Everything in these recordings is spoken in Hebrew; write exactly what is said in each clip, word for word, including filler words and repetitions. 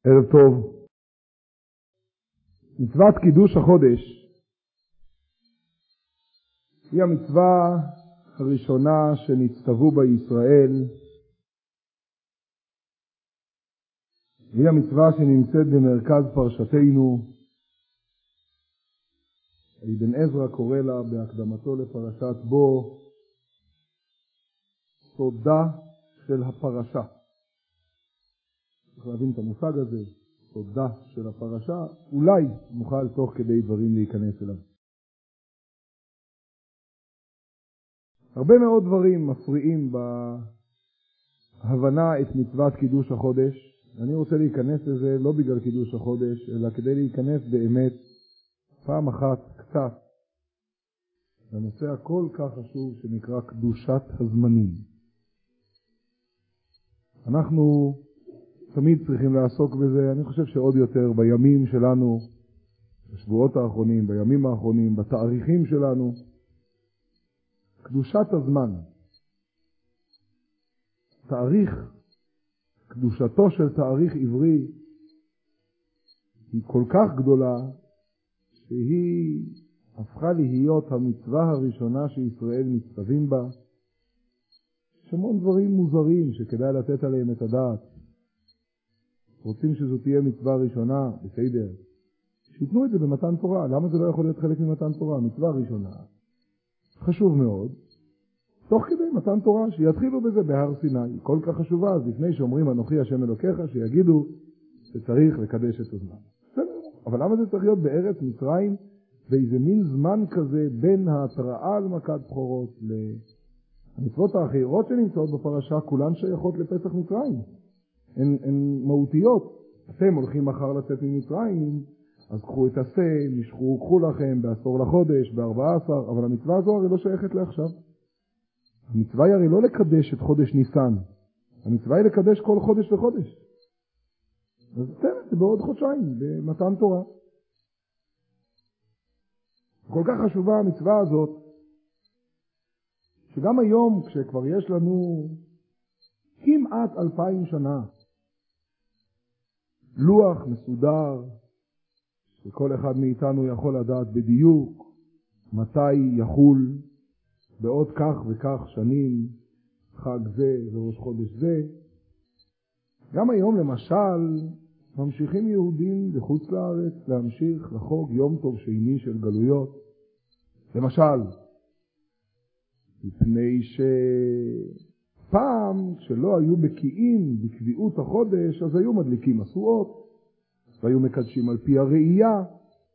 ערב טוב. מצוות קידוש החודש היא המצווה הראשונה שנצטוו בה ישראל. היא המצווה שנמצאת במרכז פרשתנו. אבן עזרא קורא לה בהקדמתו לפרשת בו סודה של הפרשה. צריך להבין את המושג הזה, סודה של הפרשה, אולי נוכל תוך כדי דברים להיכנס אליו. הרבה מאוד דברים מפריעים בהבנה את מצוות קידוש החודש. אני רוצה להיכנס לזה לא בגלל קידוש החודש, אלא כדי להיכנס באמת פעם אחת קצת לנושא הכל כך חשוב שנקרא קדושת הזמנים. אנחנו תמיד צריכים לעסוק בזה, אני חושב שעוד יותר בימים שלנו, בשבועות האחרונים, בימים האחרונים, בתאריכים שלנו. קדושת הזמן. תאריך, קדושתו של תאריך עברי היא כל כך גדולה שהיא הפכה להיות המצווה הראשונה שישראל מצטווים בה. יש המון דברים מוזרים שכדאי לתת עליהם את הדעת. רוצים שזו תהיה מצווה ראשונה, בסדר. שיתנו את זה במתן תורה. למה זה לא יכול להיות חלק ממתן תורה? מצווה ראשונה. חשוב מאוד. תוך כדי מתן תורה, שיתחילו בזה בהר סיני. כל כך חשובה, אז לפני שאומרים אנוכי השם אלוקיך, שיגידו שצריך לקדש את הזמן. אבל למה זה צריך להיות בארץ מצרים, באיזה מין זמן כזה בין ההתראה על מכת בכורות למצוות האחרות שנמצאות בפרשה, כולן שייכות לפסח מצרים. הן, הן מהותיות. אתם הולכים מחר לצאת ממצרים, אז קחו את עשה, נשכו, קחו לכם בעשור לחודש, בארבע עשר, אבל המצווה הזו הרי לא שייכת לעכשיו. המצווה היא הרי לא לקדש את חודש ניסן. המצווה היא לקדש כל חודש וחודש. אז תן את זה בעוד חודשיים, במתן תורה. כל כך חשובה המצווה הזאת, שגם היום כשכבר יש לנו כמעט אלפיים שנה, לוח מסודר, שכל אחד מאיתנו יכול לדעת בדיוק מתי יחול בעוד כך וכך שנים חג זה וראש חודש זה. גם היום למשל ממשיכים יהודים בחוץ לארץ להמשיך לחוג יום טוב שני של גלויות. למשל, מפני שפעם כשלא היו בקיאים בקביעות החודש, אז היו מדליקים משואות והיו מקדשים על פי הראייה.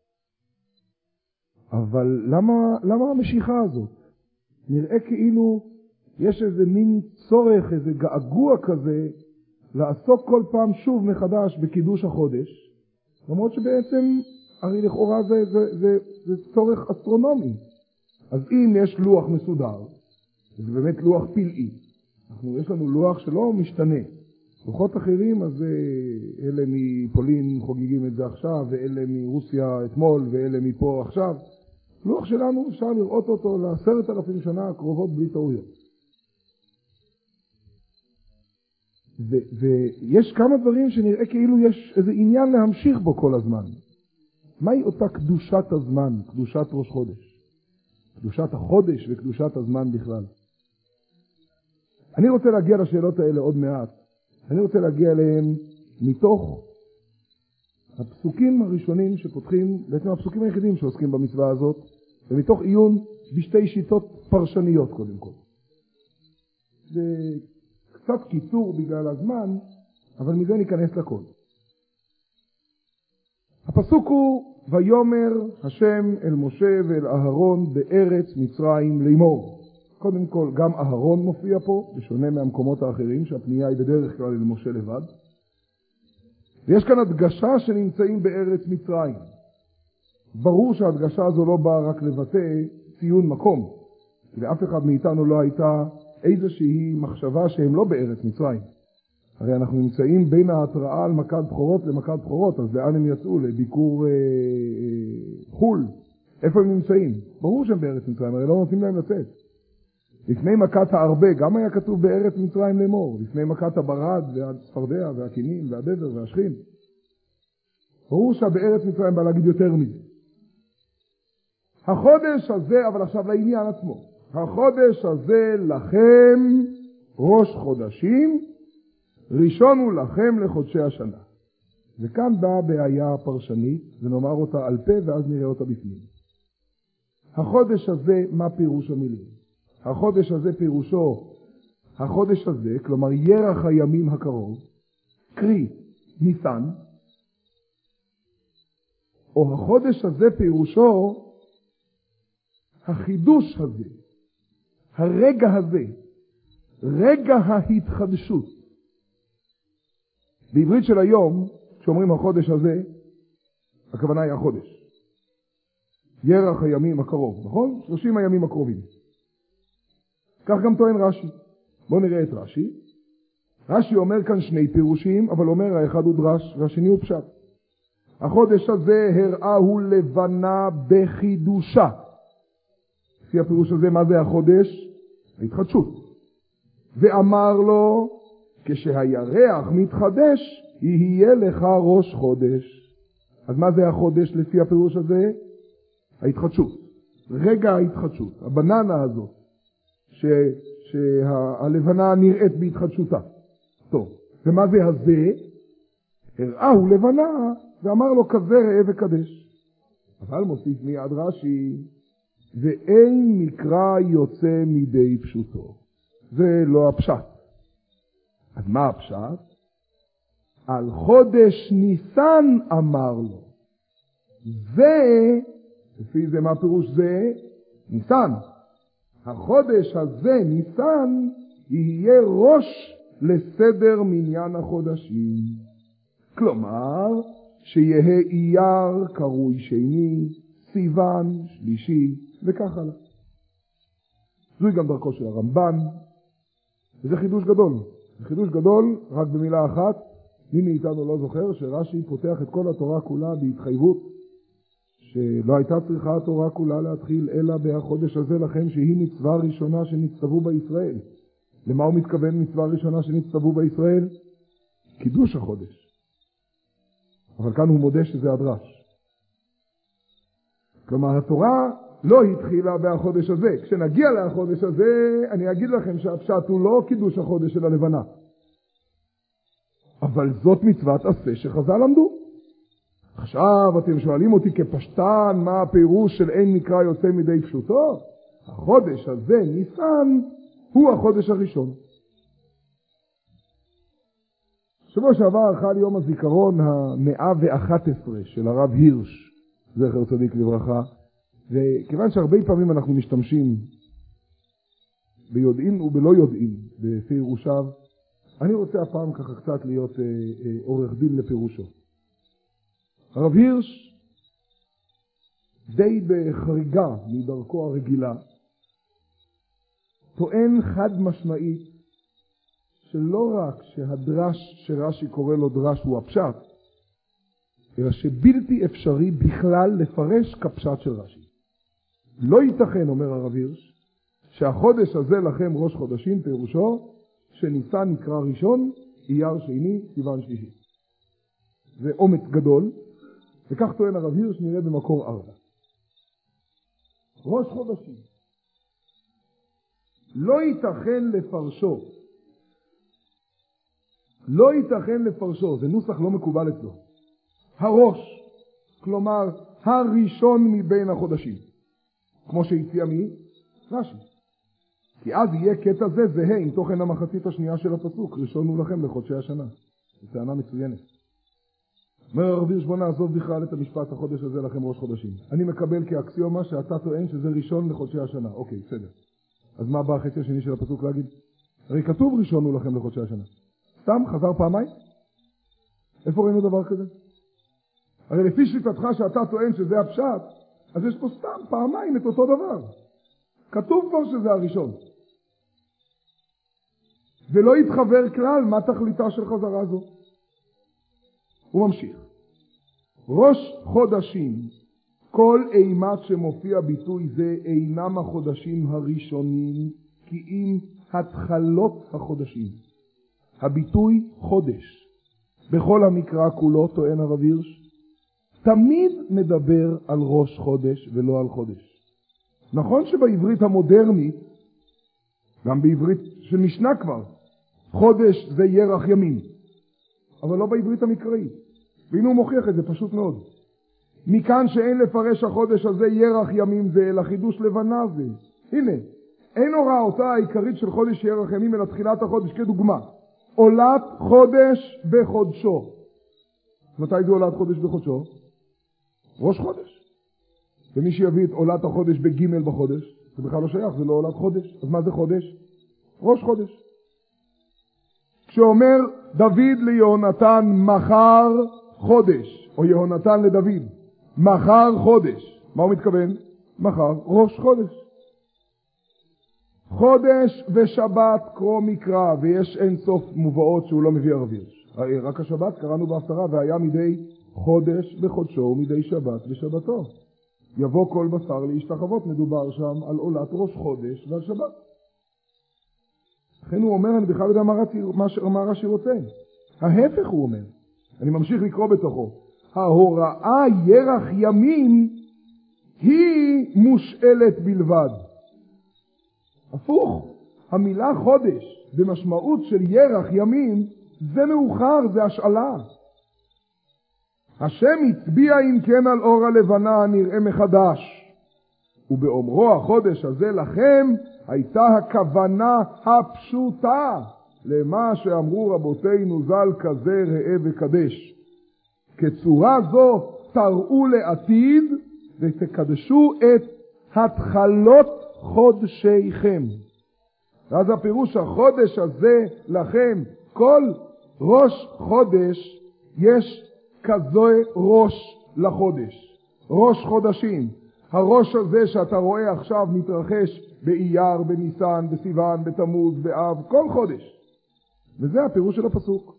אבל למה, למה המשיכה הזאת? נראה כאילו יש איזה מין צורך, איזה געגוע כזה, לעסוק כל פעם שוב מחדש בקידוש החודש, למרות שבעצם הרי לכאורה זה, זה, זה, זה צורך אסטרונומי. אז אם יש לוח מסודר, זה באמת לוח פלאי. אנחנו, יש לנו לוח שלא משתנה. לוחות אחרים, אז אלה מפולין חוגגים את זה עכשיו, ואלה מרוסיה אתמול, ואלה מפה עכשיו. לוח שלנו אפשר לראות אותו לעשרת אלפים שנה הקרובות בלי טעויות. ו- ויש כמה דברים שנראה כאילו יש איזה עניין להמשיך בו כל הזמן. מהי אותה קדושת הזמן, קדושת ראש חודש? קדושת החודש וקדושת הזמן בכלל. אני רוצה להגיע לשאלות האלה עוד מעט. אני רוצה להגיע אליהם מתוך הפסוקים הראשונים שפותחים, בעצם הפסוקים היחידים שעוסקים במצווה הזאת, ומתוך עיון בשתי שיטות פרשניות קודם כל. זה קצת קיצור בגלל הזמן, אבל מזה ניכנס לכל. הפסוק הוא, ויאמר השם אל משה ואל אהרון בארץ מצרים לאמור. קודם כל, גם אהרון מופיע פה, בשונה מהמקומות האחרים, שהפנייה היא בדרך כלל אל משה לבד. ויש כאן הדגשה שנמצאים בארץ מצרים. ברור שההדגשה הזו לא באה רק לבטא ציון מקום. לאף אחד מאיתנו לא הייתה איזושהי מחשבה שהם לא בארץ מצרים. הרי אנחנו נמצאים בין ההתראה על מכת בכורות למכת בכורות, אז לאן הם יצאו? לביקור אה, אה, חול. איפה הם נמצאים? ברור שהם בארץ מצרים, הרי לא נותנים להם לצאת. לפני מכת הערבה, גם היה כתוב בארץ מצרים לאמור. לפני מכת הברד והצפרדע והקינים והדבר והשכין. ברור שבארץ מצרים בא להגיד יותר מזה. החודש הזה, אבל עכשיו לעניין עצמו, החודש הזה לכם ראש חודשים, ראשון הוא לכם לחודשי השנה. וכאן באה בעיה פרשנית, ונאמר אותה על פה ואז נראה אותה בפנים. החודש הזה, מה פירוש המילים? החודש הזה פירושו, החודש הזה, כלומר ירח הימים הקרוב, קרי ניסן, או החודש הזה פירושו החידוש הזה, הרגע הזה, רגע ההתחדשות. בעברית של היום, כשאומרים החודש הזה, הכוונה היא החודש. ירח הימים הקרוב, נכון? שלושים הימים הקרובים. כך גם טוען רש"י. בואו נראה את רש"י. רש"י אומר כאן שני פירושים, אבל אומר האחד הוא דרש והשני הוא פשט. החודש הזה הראהו לבנה בחידושה. לפי הפירוש הזה, מה זה החודש? ההתחדשות. ואמר לו, כשהירח מתחדש, יהיה לך ראש חודש. אז מה זה החודש לפי הפירוש הזה? ההתחדשות. רגע ההתחדשות. הבננה הזאת, ש, שהלבנה נראית בהתחדשותה. טוב. ומה זה הזה? הראהו לבנה, ואמר לו כזה ראה וקדש. אבל מוסיף מיד רש"י, ואין מקרא יוצא מידי פשוטו. זה לא הפשט. אז מה הפשט? על חודש ניסן אמר לו. זה, לפי זה מה פירוש זה? ניסן. החודש הזה, ניסן, יהיה ראש לסדר מניין החודשים. כלומר, שיהיה אייר קרוי שני, סיוון שלישי, וכך הלאה. זוהי גם דרכו של הרמב"ן, וזה חידוש גדול. זה חידוש גדול, רק במילה אחת, מי מאיתנו לא זוכר שרש"י פותח את כל התורה כולה בהתחייבות, שלא הייתה צריכה התורה כולה להתחיל, אלא בחודש הזה לכם שהיא מצווה ראשונה שנצטוו בישראל. למה הוא מתכוון מצווה ראשונה שנצטוו בישראל? קידוש החודש. אבל כאן הוא מודה שזה הדרש. כלומר, התורה לא התחילה בחודש הזה. כשנגיע לחודש הזה, אני אגיד לכם שהפשט הוא לא קידוש החודש של הלבנה. אבל זאת מצוות עשה שחז"ל למדו. עכשיו אתם שואלים אותי כפשטן מה הפירוש של אין מקרא יוצא מידי פשוטו? החודש הזה, ניסן, הוא החודש הראשון. שבוע שעבר חל יום הזיכרון המאה ואחת עשרה של הרב הירש, זכר צדיק לברכה, וכיוון שהרבה פעמים אנחנו משתמשים ביודעים ובלא יודעים בפירושיו, אני רוצה הפעם ככה קצת להיות אה, אה, עורך דין לפירושו. הרב הירש, די בחריגה מדרכו הרגילה, טוען חד משמעית שלא רק שהדרש שרש"י קורא לו דרש הוא הפשט, אלא שבלתי אפשרי בכלל לפרש כפשט של רש"י. לא ייתכן, אומר הרב הירש, שהחודש הזה לכם ראש חודשים פירושו שניסן נקרא ראשון, אייר שני, סיוון שלישי. זה אומץ גדול, וכך טוען הרב הירש, נראה במקור ארבע. ראש חודשים. לא ייתכן לפרשו. לא ייתכן לפרשו, זה נוסח לא מקובל אצלו. הראש, כלומר הראשון מבין החודשים. כמו שהציע מי? רש"י. כי אז יהיה קטע זה זהה עם תוכן המחצית השנייה של הפסוק, ראשון הוא לכם לחודשי השנה. זו טענה מצוינת. אומר הרב הירש, בוא נעזוב בכלל את המשפט החודש הזה לכם ראש חודשים. אני מקבל כאקסיומה שאתה טוען שזה ראשון לחודשי השנה. אוקיי, בסדר. אז מה בא החצי השני של הפסוק להגיד? הרי כתוב ראשון הוא לכם לחודשי השנה. סתם חזר פעמיים? איפה ראינו דבר כזה? הרי לפי שיטתך שאתה טוען שזה הפשט, אז יש פה סתם פעמיים את אותו דבר. כתוב פה שזה הראשון. ולא יתחבר כלל מה תכליתה של חזרה זו. הוא ממשיך. ראש חודשים, כל אימת שמופיע ביטוי זה אינם החודשים הראשונים, כי אם התחלות החודשים. הביטוי חודש. בכל המקרא כולו, טוען הרב הירש, תמיד מדבר על ראש חודש ולא על חודש. נכון שבעברית המודרנית, גם בעברית של משנה כבר, חודש זה ירח ימים, אבל לא בעברית המקראית. והנה הוא מוכיח את זה פשוט מאוד. מכאן שאין לפרש החודש הזה ירח ימים זה, אלא חידוש לבנה זה. הנה, אין הוראותה העיקרית של חודש ירח ימים אלא תחילת החודש, כדוגמה. עולת חודש בחודשו. מתי זה עולת חודש בחודשו? ראש חודש. ומי שיביא את עולת החודש בג' בחודש, זה בכלל לא שייך, זה לא עולת חודש. אז מה זה חודש? ראש חודש. כשאומר דוד ליהונתן מחר חודש, או יהונתן לדוד, מחר חודש, מה הוא מתכוון? מחר ראש חודש. חודש ושבת קרוא מקרא, ויש אין סוף מובאות שהוא לא מביא ערביר. רק השבת קראנו בהפטרה, והיה מדי חודש בחודשו ומדי שבת בשבתו. יבוא כל בשר להשתחוות, מדובר שם על עולת ראש חודש ועל שבת. לכן הוא אומר, אני בכלל יודע מה רש"י רוצה. ההפך הוא אומר. אני ממשיך לקרוא בתוכו. ההוראה ירח ימים היא מושאלת בלבד. הפוך, המילה חודש במשמעות של ירח ימים זה מאוחר, זה השאלה. השם הצביע אם כן על אור הלבנה נראה מחדש, ובאומרו החודש הזה לכם הייתה הכוונה הפשוטה למה שאמרו רבותינו ז"ל כזה ראה וקדש. כצורה זו תראו לעתיד ותקדשו את התחלות חודשיכם. ואז הפירוש החודש הזה לכם, כל ראש חודש יש כזה ראש לחודש, ראש חודשים. הראש הזה שאתה רואה עכשיו מתרחש באייר, בניסן, בסיוון, בתמוז, באב, כל חודש. וזה הפירוש של הפסוק.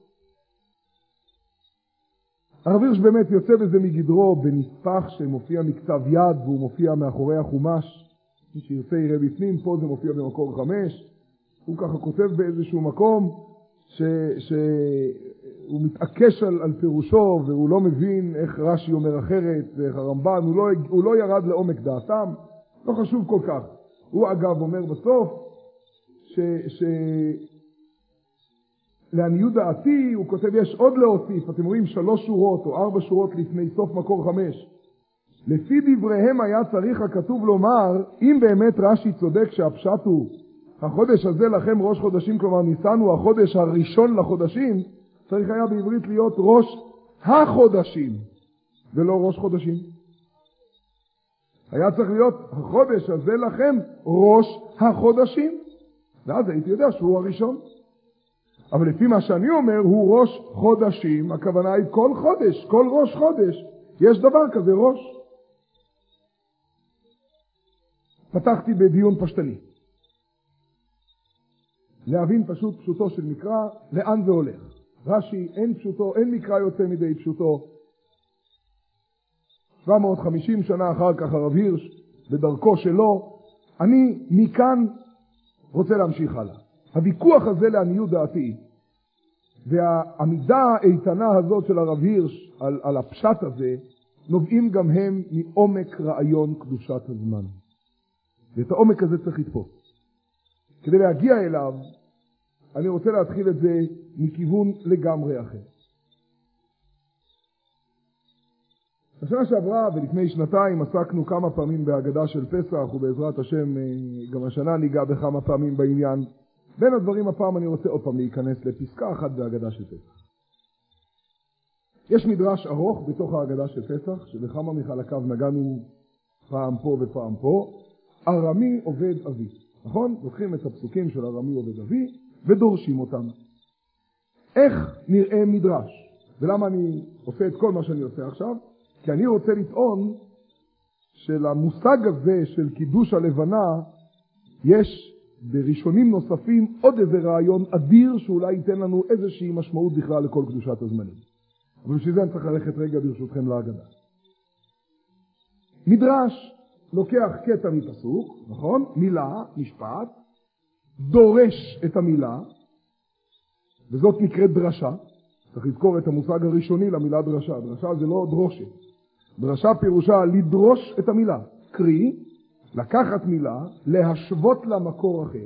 הרב הירש באמת יוצא בזה מגדרו בנספח שמופיע מכתב יד והוא מופיע מאחורי החומש. מי שירצה יראה בפנים, פה זה מופיע במקור חמש. הוא ככה כותב באיזשהו מקום ש... שהוא מתעקש על, על פירושו והוא לא מבין איך רש"י אומר אחרת ואיך הרמב"ן, הוא לא, הוא לא ירד לעומק דעתם, לא חשוב כל כך. הוא אגב אומר בסוף ש... ש... לעניות דעתי הוא כותב יש עוד להוסיף, אתם רואים שלוש שורות או ארבע שורות לפני סוף מקור חמש. לפי דבריהם היה צריך הכתוב לומר, אם באמת רש"י צודק שהפשט הוא החודש הזה לכם ראש חודשים, כלומר ניסן הוא החודש הראשון לחודשים, צריך היה בעברית להיות ראש החודשים ולא ראש חודשים. היה צריך להיות החודש הזה לכם ראש החודשים, ואז הייתי יודע שהוא הראשון. אבל לפי מה שאני אומר הוא ראש חודשים, הכוונה היא כל חודש, כל ראש חודש יש דבר כזה ראש. פתחתי בדיון פשטני להבין פשוט פשוטו של מקרא, לאן זה הולך. רש"י אין פשוטו, אין מקרא יוצא מדי פשוטו. שבע מאות וחמישים שנה אחר כך הרב הירש בדרכו שלו. אני מכאן רוצה להמשיך הלאה. הוויכוח הזה לעניות דעתי והעמידה האיתנה הזאת של הרב הירש על, על הפשט הזה נובעים גם הם מעומק רעיון קדושת הזמן. ואת העומק הזה צריך לתפוס. כדי להגיע אליו אני רוצה להתחיל את זה מכיוון לגמרי אחר. בשנה שעברה ולפני שנתיים עסקנו כמה פעמים בהגדה של פסח, ובעזרת השם גם השנה ניגע בכמה פעמים בעניין. בין הדברים הפעם אני רוצה עוד פעם להיכנס לפסקה אחת בהגדה של פסח. יש מדרש ארוך בתוך ההגדה של פסח, שבכמה מחלקיו נגענו פעם פה ופעם פה. ארמי עובד אבי. נכון? לוקחים את הפסוקים של ארמי עובד אבי ודורשים אותם. איך נראה מדרש? ולמה אני עושה את כל מה שאני עושה עכשיו? כי אני רוצה לטעון שלמושג הזה של קידוש הלבנה יש בראשונים נוספים עוד איזה רעיון אדיר שאולי ייתן לנו איזושהי משמעות בכלל לכל קדושת הזמנים. אבל בשביל זה אני צריך ללכת רגע ברשותכם להגדה. מדרש לוקח קטע מפסוק, נכון? מילה, משפט, דורש את המילה, וזאת נקראת דרשה. צריך לזכור את המושג הראשוני למילה דרשה. דרשה זה לא דרושת. דרשה פירושה לדרוש את המילה, קרי, לקחת מילה, להשוות לה מקור אחר,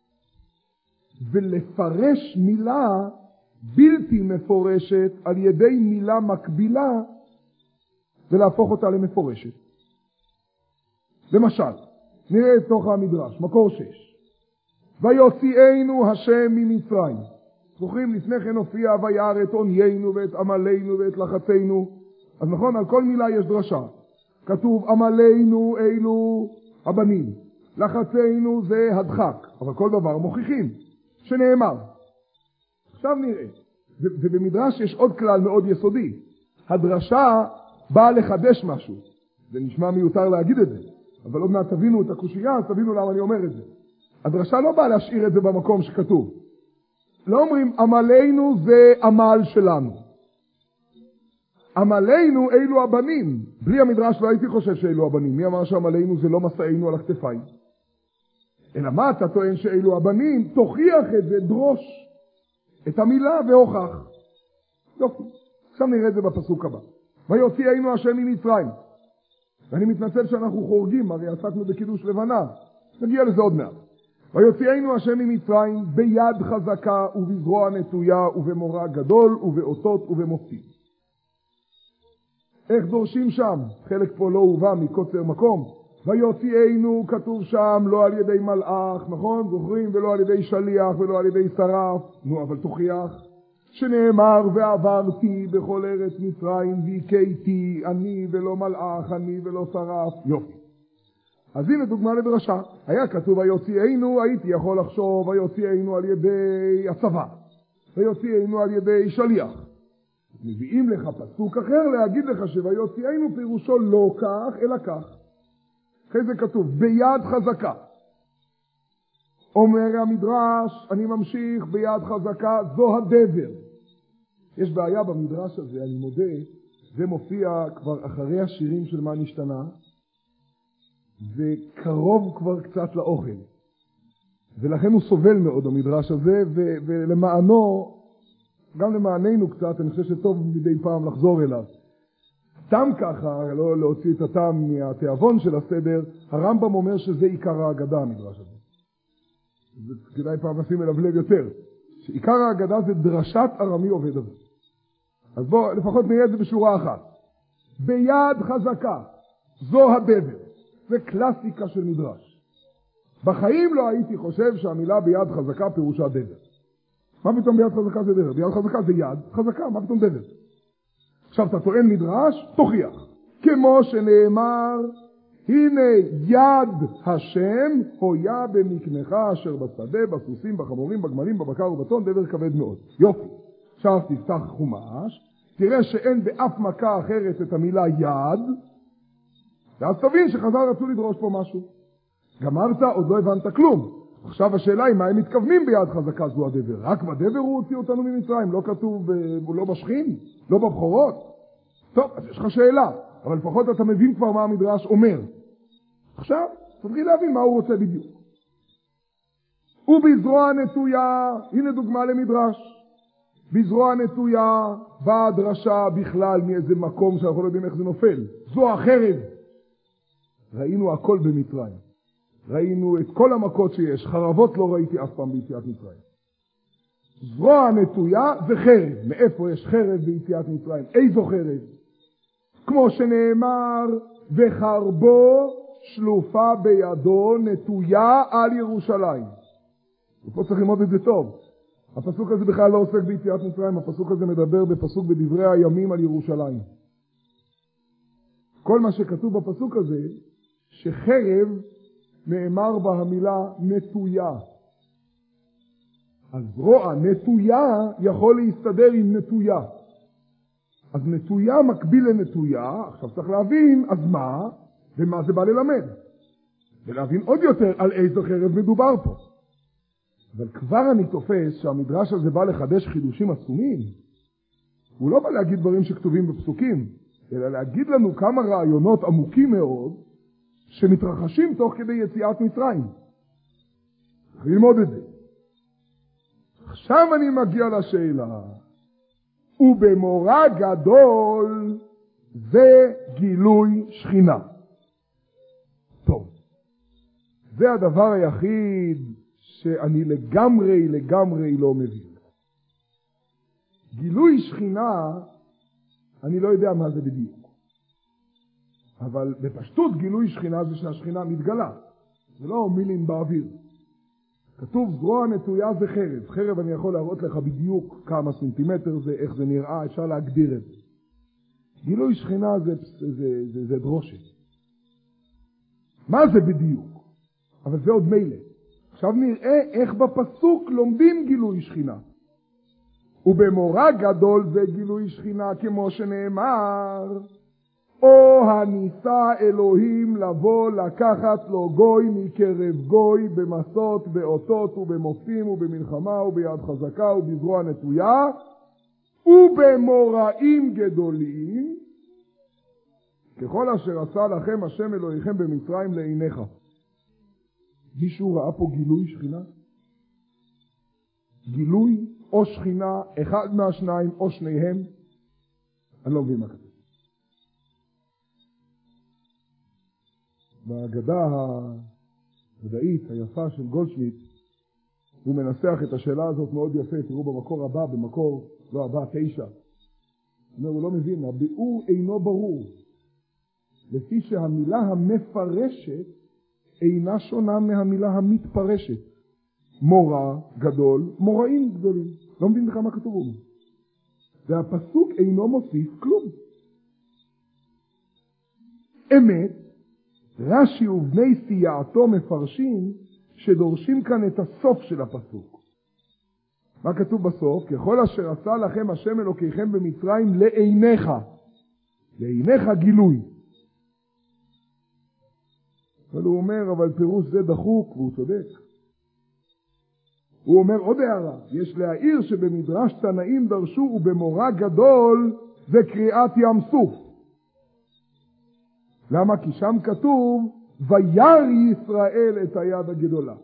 ולפרש מילה בלתי מפורשת על ידי מילה מקבילה, ולהפוך אותה למפורשת. למשל, נראה את תוך המדרש, מקור שש. ויוציאנו השם ממצרים. זוכרים, לפני כן הופיע וירא את עוניינו ואת עמלנו ואת לחצנו. אז נכון, על כל מילה יש דרשה. כתוב עמלנו אלו הבנים, לחצנו זה הדחק, אבל כל דבר מוכיחים שנאמר. עכשיו נראה, ובמדרש יש עוד כלל מאוד יסודי. הדרשה באה לחדש משהו. זה נשמע מיותר להגיד את זה, אבל עוד מעט תבינו את הקושייה, אז תבינו למה אני אומר את זה. הדרשה לא באה להשאיר את זה במקום שכתוב. לא אומרים עמלנו זה עמל שלנו. עמלנו אלו הבנים. בלי המדרש לא הייתי חושב שאלו הבנים. מי אמר שעמלנו זה לא מסענו על הכתפיים? אלא מה אתה טוען שאלו הבנים? תוכיח את זה, דרוש את המילה והוכח. יופי. עכשיו נראה את זה בפסוק הבא. ויוציאנו השם ממצרים. ואני מתנצל שאנחנו חורגים, הרי עסקנו בקידוש לבנה. נגיע לזה עוד מעט. ויוציאנו השם ממצרים ביד חזקה ובזרוע נטויה ובמורא גדול ובאותות ובמופתים. איך דורשים שם? חלק פה לא הובא מקוצר מקום. ויוציאנו כתוב שם לא על ידי מלאך, נכון? זוכרים? ולא על ידי שליח ולא על ידי שרף. נו, אבל תוכיח שנאמר ועברתי בכל ארץ מצרים והכיתי אני ולא מלאך, אני ולא שרף. יופי. אז הנה דוגמה לדרשה. היה כתוב ויוציאנו, הייתי יכול לחשוב ויוציאנו על ידי הצבא, ויוציאנו על ידי שליח. מביאים לך פסוק אחר להגיד לך שויוציאנו פירושו לא כך אלא כך. אחרי זה כתוב ביד חזקה. אומר המדרש, אני ממשיך ביד חזקה, זו הדבר. יש בעיה במדרש הזה, אני מודה, זה מופיע כבר אחרי השירים של מה נשתנה, וקרוב כבר קצת לאוכל. ולכן הוא סובל מאוד המדרש הזה, ו- ולמענו, גם למעננו קצת, אני חושב שטוב מדי פעם לחזור אליו. סתם ככה, לא להוציא את הטעם מהתיאבון של הסדר, הרמב"ם אומר שזה עיקר ההגדה המדרש הזה. כדאי פעם נשים אליו לב יותר. שעיקר ההגדה זה דרשת ארמי עובד הזה. אז בואו לפחות נראה את זה בשורה אחת. ביד חזקה, זו הדבר. זה קלאסיקה של מדרש. בחיים לא הייתי חושב שהמילה ביד חזקה פירושה דבר. מה פתאום ביד חזקה זה דבר? ביד חזקה זה יד חזקה, מה פתאום דבר? עכשיו אתה טוען מדרש, תוכיח. כמו שנאמר, הנה יד השם הויה במקנך אשר בשדה, בסוסים, בחמורים, בגמלים, בבקר ובצאן, דבר כבד מאוד. יופי. עכשיו תפתח חומש, תראה שאין באף מכה אחרת את המילה יד, ואז תבין שחז"ל רצו לדרוש פה משהו. גמרת, עוד לא הבנת כלום. עכשיו השאלה היא מה הם מתכוונים ביד חזקה זו הדבר. רק בדבר הוא הוציא אותנו ממצרים, לא כתוב, לא בשכין, לא בבחורות. טוב, אז יש לך שאלה, אבל לפחות אתה מבין כבר מה המדרש אומר. עכשיו, תתחיל להבין מה הוא רוצה בדיוק. ובזרוע נטויה, הנה דוגמה למדרש. בזרוע נטויה באה דרשה בכלל מאיזה מקום שאנחנו לא יודעים איך זה נופל. זו החרב. ראינו הכל במצרים. ראינו את כל המכות שיש. חרבות לא ראיתי אף פעם ביציאת מצרים. זרוע נטויה זה חרב. מאיפה יש חרב ביציאת מצרים? איזו חרב? כמו שנאמר, וחרבו שלופה בידו נטויה על ירושלים. ופה צריך ללמוד את זה טוב. הפסוק הזה בכלל לא עוסק ביציאת מצרים, הפסוק הזה מדבר בפסוק בדברי הימים על ירושלים. כל מה שכתוב בפסוק הזה, שחרב נאמר בה המילה נטויה. אז זרוע נטויה יכול להסתדר עם נטויה. אז נטויה מקביל לנטויה, עכשיו צריך להבין, אז מה? ומה זה בא ללמד? ולהבין עוד יותר על איזו חרב מדובר פה. אבל כבר אני תופס שהמדרש הזה בא לחדש חידושים עצומים. הוא לא בא להגיד דברים שכתובים בפסוקים, אלא להגיד לנו כמה רעיונות עמוקים מאוד, שמתרחשים תוך כדי יציאת מצרים. צריך ללמוד את זה. עכשיו אני מגיע לשאלה, ובמורא גדול זה גילוי שכינה. טוב, זה הדבר היחיד שאני לגמרי לגמרי לא מבין. גילוי שכינה, אני לא יודע מה זה בדיוק. אבל בפשטות גילוי שכינה זה שהשכינה מתגלה. זה לא מילים באוויר. כתוב זרוע נטויה זה חרב. חרב אני יכול להראות לך בדיוק כמה סנטימטר זה, איך זה נראה, אפשר להגדיר את זה. גילוי שכינה זה, זה, זה, זה, זה דרושת. מה זה בדיוק? אבל זה עוד מילא. עכשיו נראה איך בפסוק לומדים גילוי שכינה. ובמורה גדול זה גילוי שכינה כמו שנאמר, או הניסה אלוהים לבוא לקחת לו גוי מקרב גוי במסות, באותות ובמופים ובמלחמה וביד חזקה ובזרוע נטויה ובמוראים גדולים ככל אשר עשה לכם השם אלוהיכם במצרים לעיניך. מישהו ראה פה גילוי שכינה? גילוי או שכינה, אחד מהשניים או שניהם? אני לא מבין מה כתוב. בהגדה הוודאית היפה של גולדשמיט הוא מנסח את השאלה הזאת מאוד יפה. תראו במקור הבא, במקור לא הבא, תשע. הוא לא מבין, הביאור אינו ברור לפי שהמילה המפרשת אינה שונה מהמילה המתפרשת. מורה גדול, מוראים גדולים. לא מבין לך מה כתוב בו. והפסוק אינו מוסיף כלום. אמת, רש"י ובני סייעתו מפרשים שדורשים כאן את הסוף של הפסוק. מה כתוב בסוף? ככל אשר עשה לכם השם אלוקיכם במצרים לעיניך. לעיניך גילוי. אבל הוא אומר, אבל פירוש זה דחוק, והוא צודק. הוא אומר עוד הערה, יש להעיר שבמדרש תנאים דרשו ובמורה גדול זה קריאת ים סוף. למה? כי שם כתוב וירא ישראל את היד הגדולה.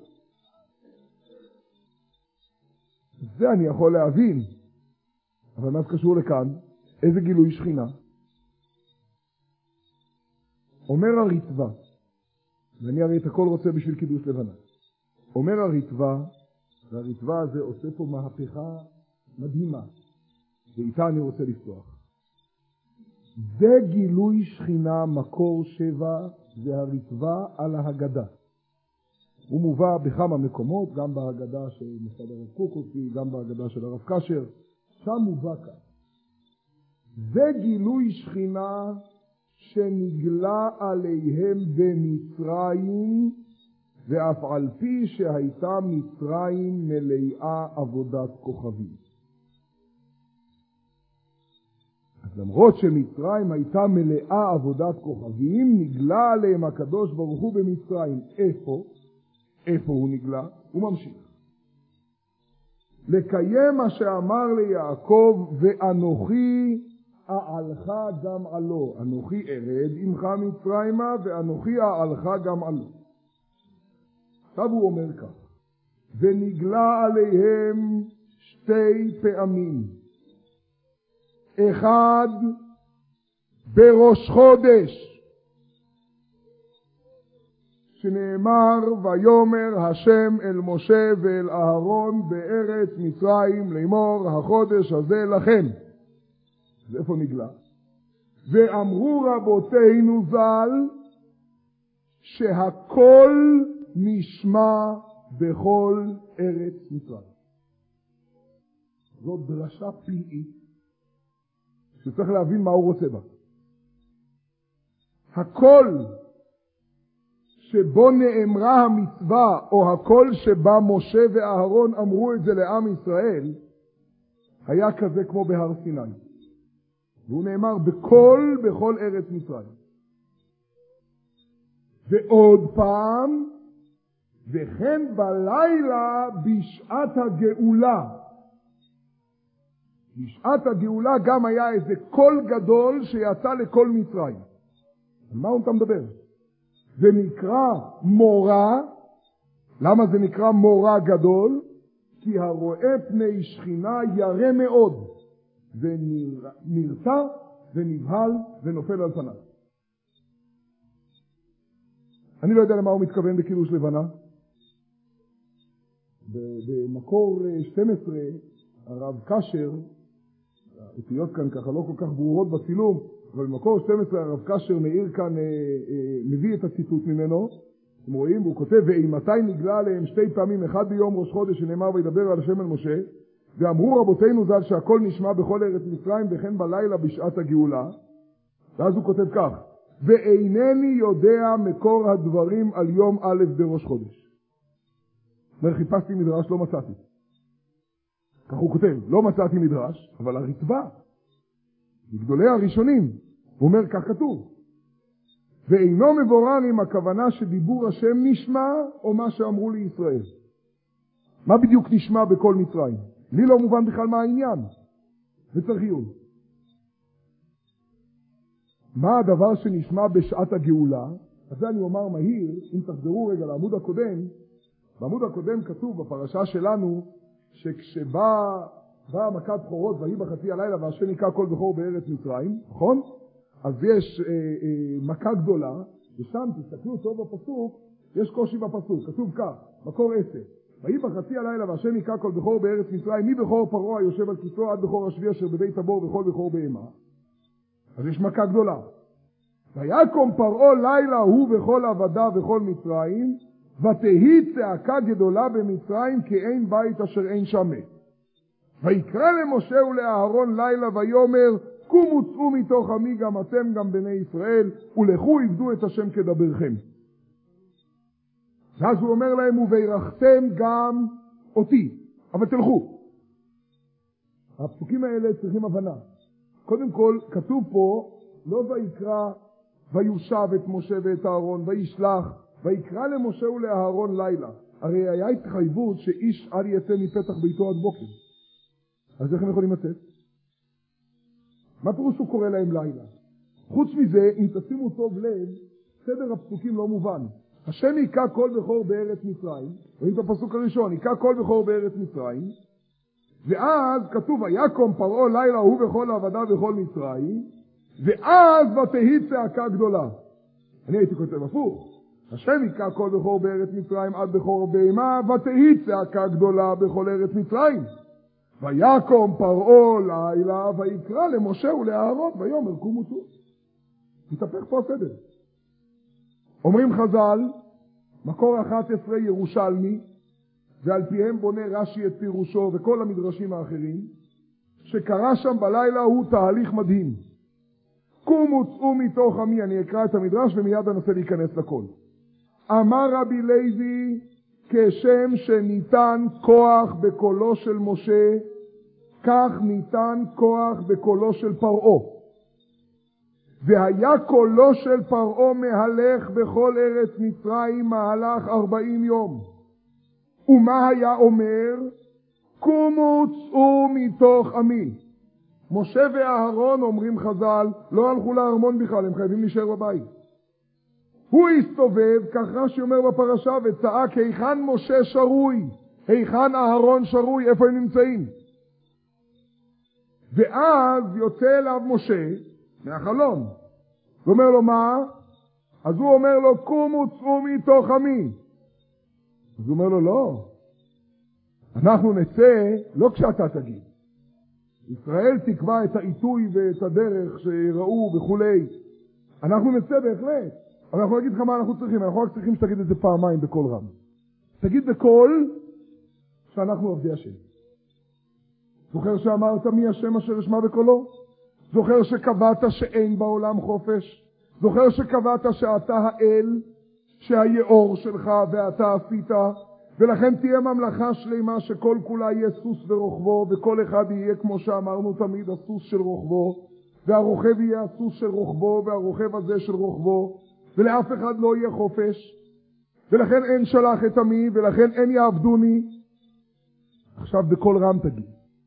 זה אני יכול להבין. אבל מה זה קשור לכאן? איזה גילוי שכינה? אומר הריטב"א, ואני הרי את הכל רוצה בשביל קידוש לבנה. אומר הריטב"א, והריטב"א הזה עושה פה מהפכה מדהימה, ואיתה אני רוצה לפתוח. זה גילוי שכינה מקור שבע, זה הריטב"א על ההגדה. הוא מובא בכמה מקומות, גם בהגדה של מסעד הרב קוק הוציא, גם בהגדה של הרב קשר, שם מובא כאן. זה גילוי שכינה שנגלה עליהם במצרים, ואף על פי שהייתה מצרים מלאה עבודת כוכבים. אז למרות שמצרים הייתה מלאה עבודת כוכבים, נגלה עליהם הקדוש ברוך הוא במצרים. איפה? איפה הוא נגלה? הוא ממשיך. לקיים מה שאמר ליעקב, ואנוכי אעלך גם עלו. אנוכי ארד עמך מצרימה, ואנוכי אעלך גם עלו. עכשיו הוא אומר כך, ונגלה עליהם שתי פעמים. אחד בראש חודש, שנאמר ויאמר השם אל משה ואל אהרון בארץ מצרים לאמור החודש הזה לכם. אז איפה נגלה? ואמרו רבותינו ז"ל שהכל נשמע בכל ארץ מצרים. זאת דרשה פלאית שצריך להבין מה הוא רוצה בה. הכל שבו נאמרה המצווה, או הכל שבה משה ואהרון אמרו את זה לעם ישראל, היה כזה כמו בהר סיני. והוא נאמר בכל, בכל ארץ מצרים. ועוד פעם, וכן בלילה בשעת הגאולה. בשעת הגאולה גם היה איזה קול גדול שיצא לכל מצרים. על מה הוא אתה מדבר? זה נקרא מורה. למה זה נקרא מורה גדול? כי הרואה פני שכינה ירא מאוד. ונרתע ונבהל ונופל על פניו. אני לא יודע למה הוא מתכוון בקידוש לבנה. במקור שתים עשרה, הרב קשר, האותיות כאן ככה לא כל כך ברורות בצילום, אבל במקור שתים עשרה הרב קשר מאיר כאן, אה, אה, מביא את הציטוט ממנו, אתם רואים, והוא כותב, ואימתי נגלה עליהם שתי פעמים, אחד ביום ראש חודש שנאמר וידבר על השם אל משה, ואמרו רבותינו ז"ל שהכל נשמע בכל ארץ מצרים וכן בלילה בשעת הגאולה. ואז הוא כותב כך, ואינני יודע מקור הדברים על יום א' בראש חודש. אומר, חיפשתי מדרש, לא מצאתי. כך הוא כותב, לא מצאתי מדרש, אבל הרצב"א, מגדולי הראשונים, הוא אומר, כך כתוב. ואינו מבורר עם הכוונה שדיבור השם נשמע, או מה שאמרו לישראל. מה בדיוק נשמע בכל מצרים? לי לא מובן בכלל מה העניין. וצריך עיון. מה הדבר שנשמע בשעת הגאולה? אז זה אני אומר מהיר, אם תחזרו רגע לעמוד הקודם, בעמוד הקודם כתוב בפרשה שלנו, שכשבא בא מכת בכורות והיא בחצי הלילה והשם היכה כל בכור בארץ מצרים, נכון? אז יש אה, אה, מכה גדולה, ושם תסתכלו טוב בפסוק, יש קושי בפסוק, כתוב כך, מקור עשר, והיא בחצי הלילה והשם היכה כל בכור בארץ מצרים, מבכור פרעה היושב על כיסאו עד בכור השבי אשר בבית הבור וכל בכור בהמה. אז יש מכה גדולה. ויקום פרעה לילה הוא וכל עבדה וכל מצרים, ותהי צעקה גדולה במצרים כי אין בית אשר אין שם מת. ויקרא למשה ולאהרון לילה ויאמר, קומו צאו מתוך עמי גם אתם גם בני ישראל, ולכו עבדו את השם כדברכם. ואז הוא אומר להם, וברכתם גם אותי, אבל תלכו. הפסוקים האלה צריכים הבנה. קודם כל, כתוב פה, לא ויקרא ויושב את משה ואת אהרון, וישלח, ויקרא למשה ולאהרון לילה. הרי היה התחייבות שאיש אל יצא מפתח ביתו עד בוקר. אז איך הם יכולים לצאת? מה פירוש הוא קורא להם לילה? חוץ מזה, אם תשימו טוב לב, סדר הפסוקים לא מובן. השם היכה כל בכור בארץ מצרים, רואים את הפסוק הראשון, היכה כל בכור בארץ מצרים, ואז כתוב, ויקום פרעה לילה הוא וכל עבדה וכל מצרים, ואז ותהי צעקה גדולה. אני הייתי כותב הפוך. השם היכה כל בכור בארץ מצרים עד בכור בהמה, ותהי צעקה גדולה בכל ארץ מצרים. ויקום פרעה לילה ויקרא למשה ולאהרון ויאמר קומו צאו. מתהפך פה הסדר. אומרים חז"ל, מקור אחת עשרה ירושלמי, ועל פיהם בונה רש"י את פירושו וכל המדרשים האחרים, שקרה שם בלילה הוא תהליך מדהים. קומו צאו מתוך עמי, אני אקרא את המדרש ומיד אנסה להיכנס לכל. אמר רבי לוי, כשם שניתן כוח בקולו של משה, כך ניתן כוח בקולו של פרעה. והיה קולו של פרעה מהלך בכל ארץ מצרים מהלך ארבעים יום. ומה היה אומר? קומו צאו מתוך עמי. משה ואהרון, אומרים חז"ל, לא הלכו לארמון בכלל, הם חייבים להישאר בבית. הוא הסתובב, כך רש"י אומר בפרשה, וצעק, היכן משה שרוי? היכן אהרון שרוי? איפה הם נמצאים? ואז יוצא אליו משה מהחלון. הוא אומר לו, מה? אז הוא אומר לו, קומו צאו מתוך עמי. אז הוא אומר לו, לא. אנחנו נצא, לא כשאתה תגיד. ישראל תקבע את העיתוי ואת הדרך שיראו וכולי. אנחנו נצא בהחלט. אבל אנחנו נגיד לך מה אנחנו צריכים. אנחנו רק צריכים שתגיד את זה פעמיים בקול רם. תגיד בקול שאנחנו עובדי השם. זוכר שאמרת מי השם אשר ישמע בקולו? זוכר שקבעת שאין בעולם חופש? זוכר שקבעת שאתה האל, שהיאור שלך ואתה עשית, ולכן תהיה ממלכה שלמה שכל כולה יהיה סוס ורוכבו, וכל אחד יהיה כמו שאמרנו תמיד הסוס של רוכבו, והרוכב יהיה הסוס של רוכבו, והרוכב הזה של רוכבו, ולאף אחד לא יהיה חופש, ולכן אין שלח את עמי, ולכן אין יעבדוני. עכשיו בכל רם תגיד.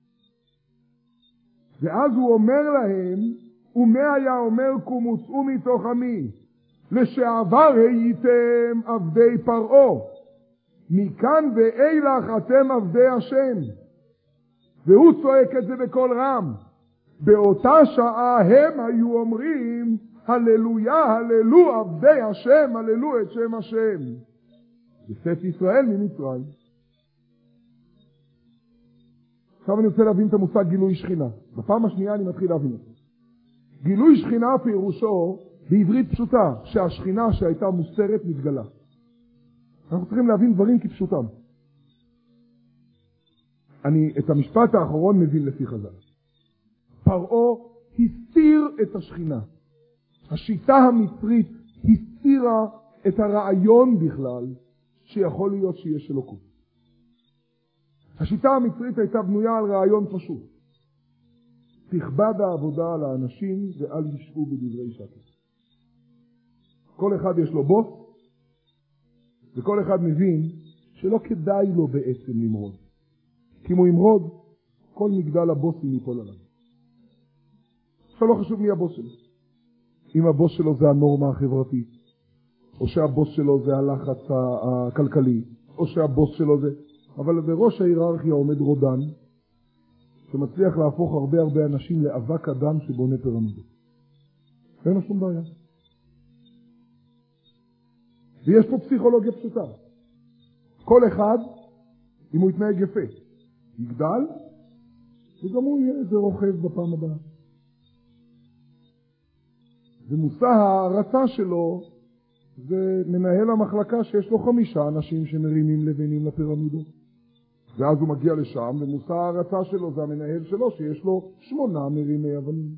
ואז הוא אומר להם, ומה היה אומר קומו צאו מתוך עמי? לשעבר הייתם עבדי פרעה, מכאן ואילך אתם עבדי השם. והוא צועק את זה בקול רם. באותה שעה הם היו אומרים, הללויה, הללו עבדי השם, הללו את שם השם. יצאת ישראל ממצרים. עכשיו אני רוצה להבין את המושג גילוי שכינה. בפעם השנייה אני מתחיל להבין אותו. גילוי שכינה פירושו בעברית פשוטה, שהשכינה שהייתה מוסתרת מתגלה. אנחנו צריכים להבין דברים כפשוטם. אני את המשפט האחרון מבין לפי חז"ל. פרעה הסתיר את השכינה. השיטה המצרית הסתירה את הרעיון בכלל שיכול להיות שיש אלוקות. השיטה המצרית הייתה בנויה על רעיון פשוט. תכבד העבודה על האנשים ואל ישעו בדברי שקר. כל אחד יש לו בוס, וכל אחד מבין שלא כדאי לו בעצם למרוד. כי אם הוא ימרוד, כל מגדל הבוסים ייפול עליו. עכשיו לא חשוב מי הבוס שלו. אם הבוס שלו זה הנורמה החברתית, או שהבוס שלו זה הלחץ הכלכלי, או שהבוס שלו זה... אבל בראש ההיררכיה עומד רודן, שמצליח להפוך הרבה הרבה אנשים לאבק אדם שבונה פירמידות. אין לו שום בעיה. ויש פה פסיכולוגיה פשוטה. כל אחד, אם הוא יתנהג יפה, יגדל, וגם הוא יהיה איזה רוכב בפעם הבאה. ומושא ההרצה שלו זה מנהל המחלקה שיש לו חמישה אנשים שמרימים לבנים לפירמידות. ואז הוא מגיע לשם, ומושא ההרצה שלו זה המנהל שלו שיש לו שמונה מרימי אבנים.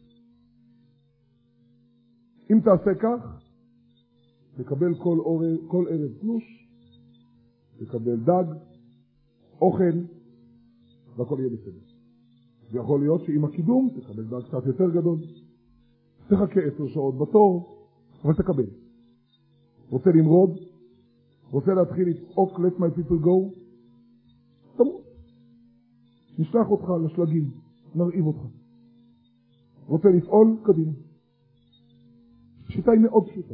אם תעשה כך, תקבל כל, עורב, כל ערב תלוש, תקבל דג, אוכל, והכל יהיה בסדר. זה יכול להיות שעם הקידום תקבל דג קצת יותר גדול. תחכה עשר שעות בתור, אבל תקבל. רוצה למרוד? רוצה להתחיל לצעוק let my people go? תמות. נשלח אותך לשלגים, נרעיב אותך. רוצה לפעול? קדימה. השיטה היא מאוד פשוטה.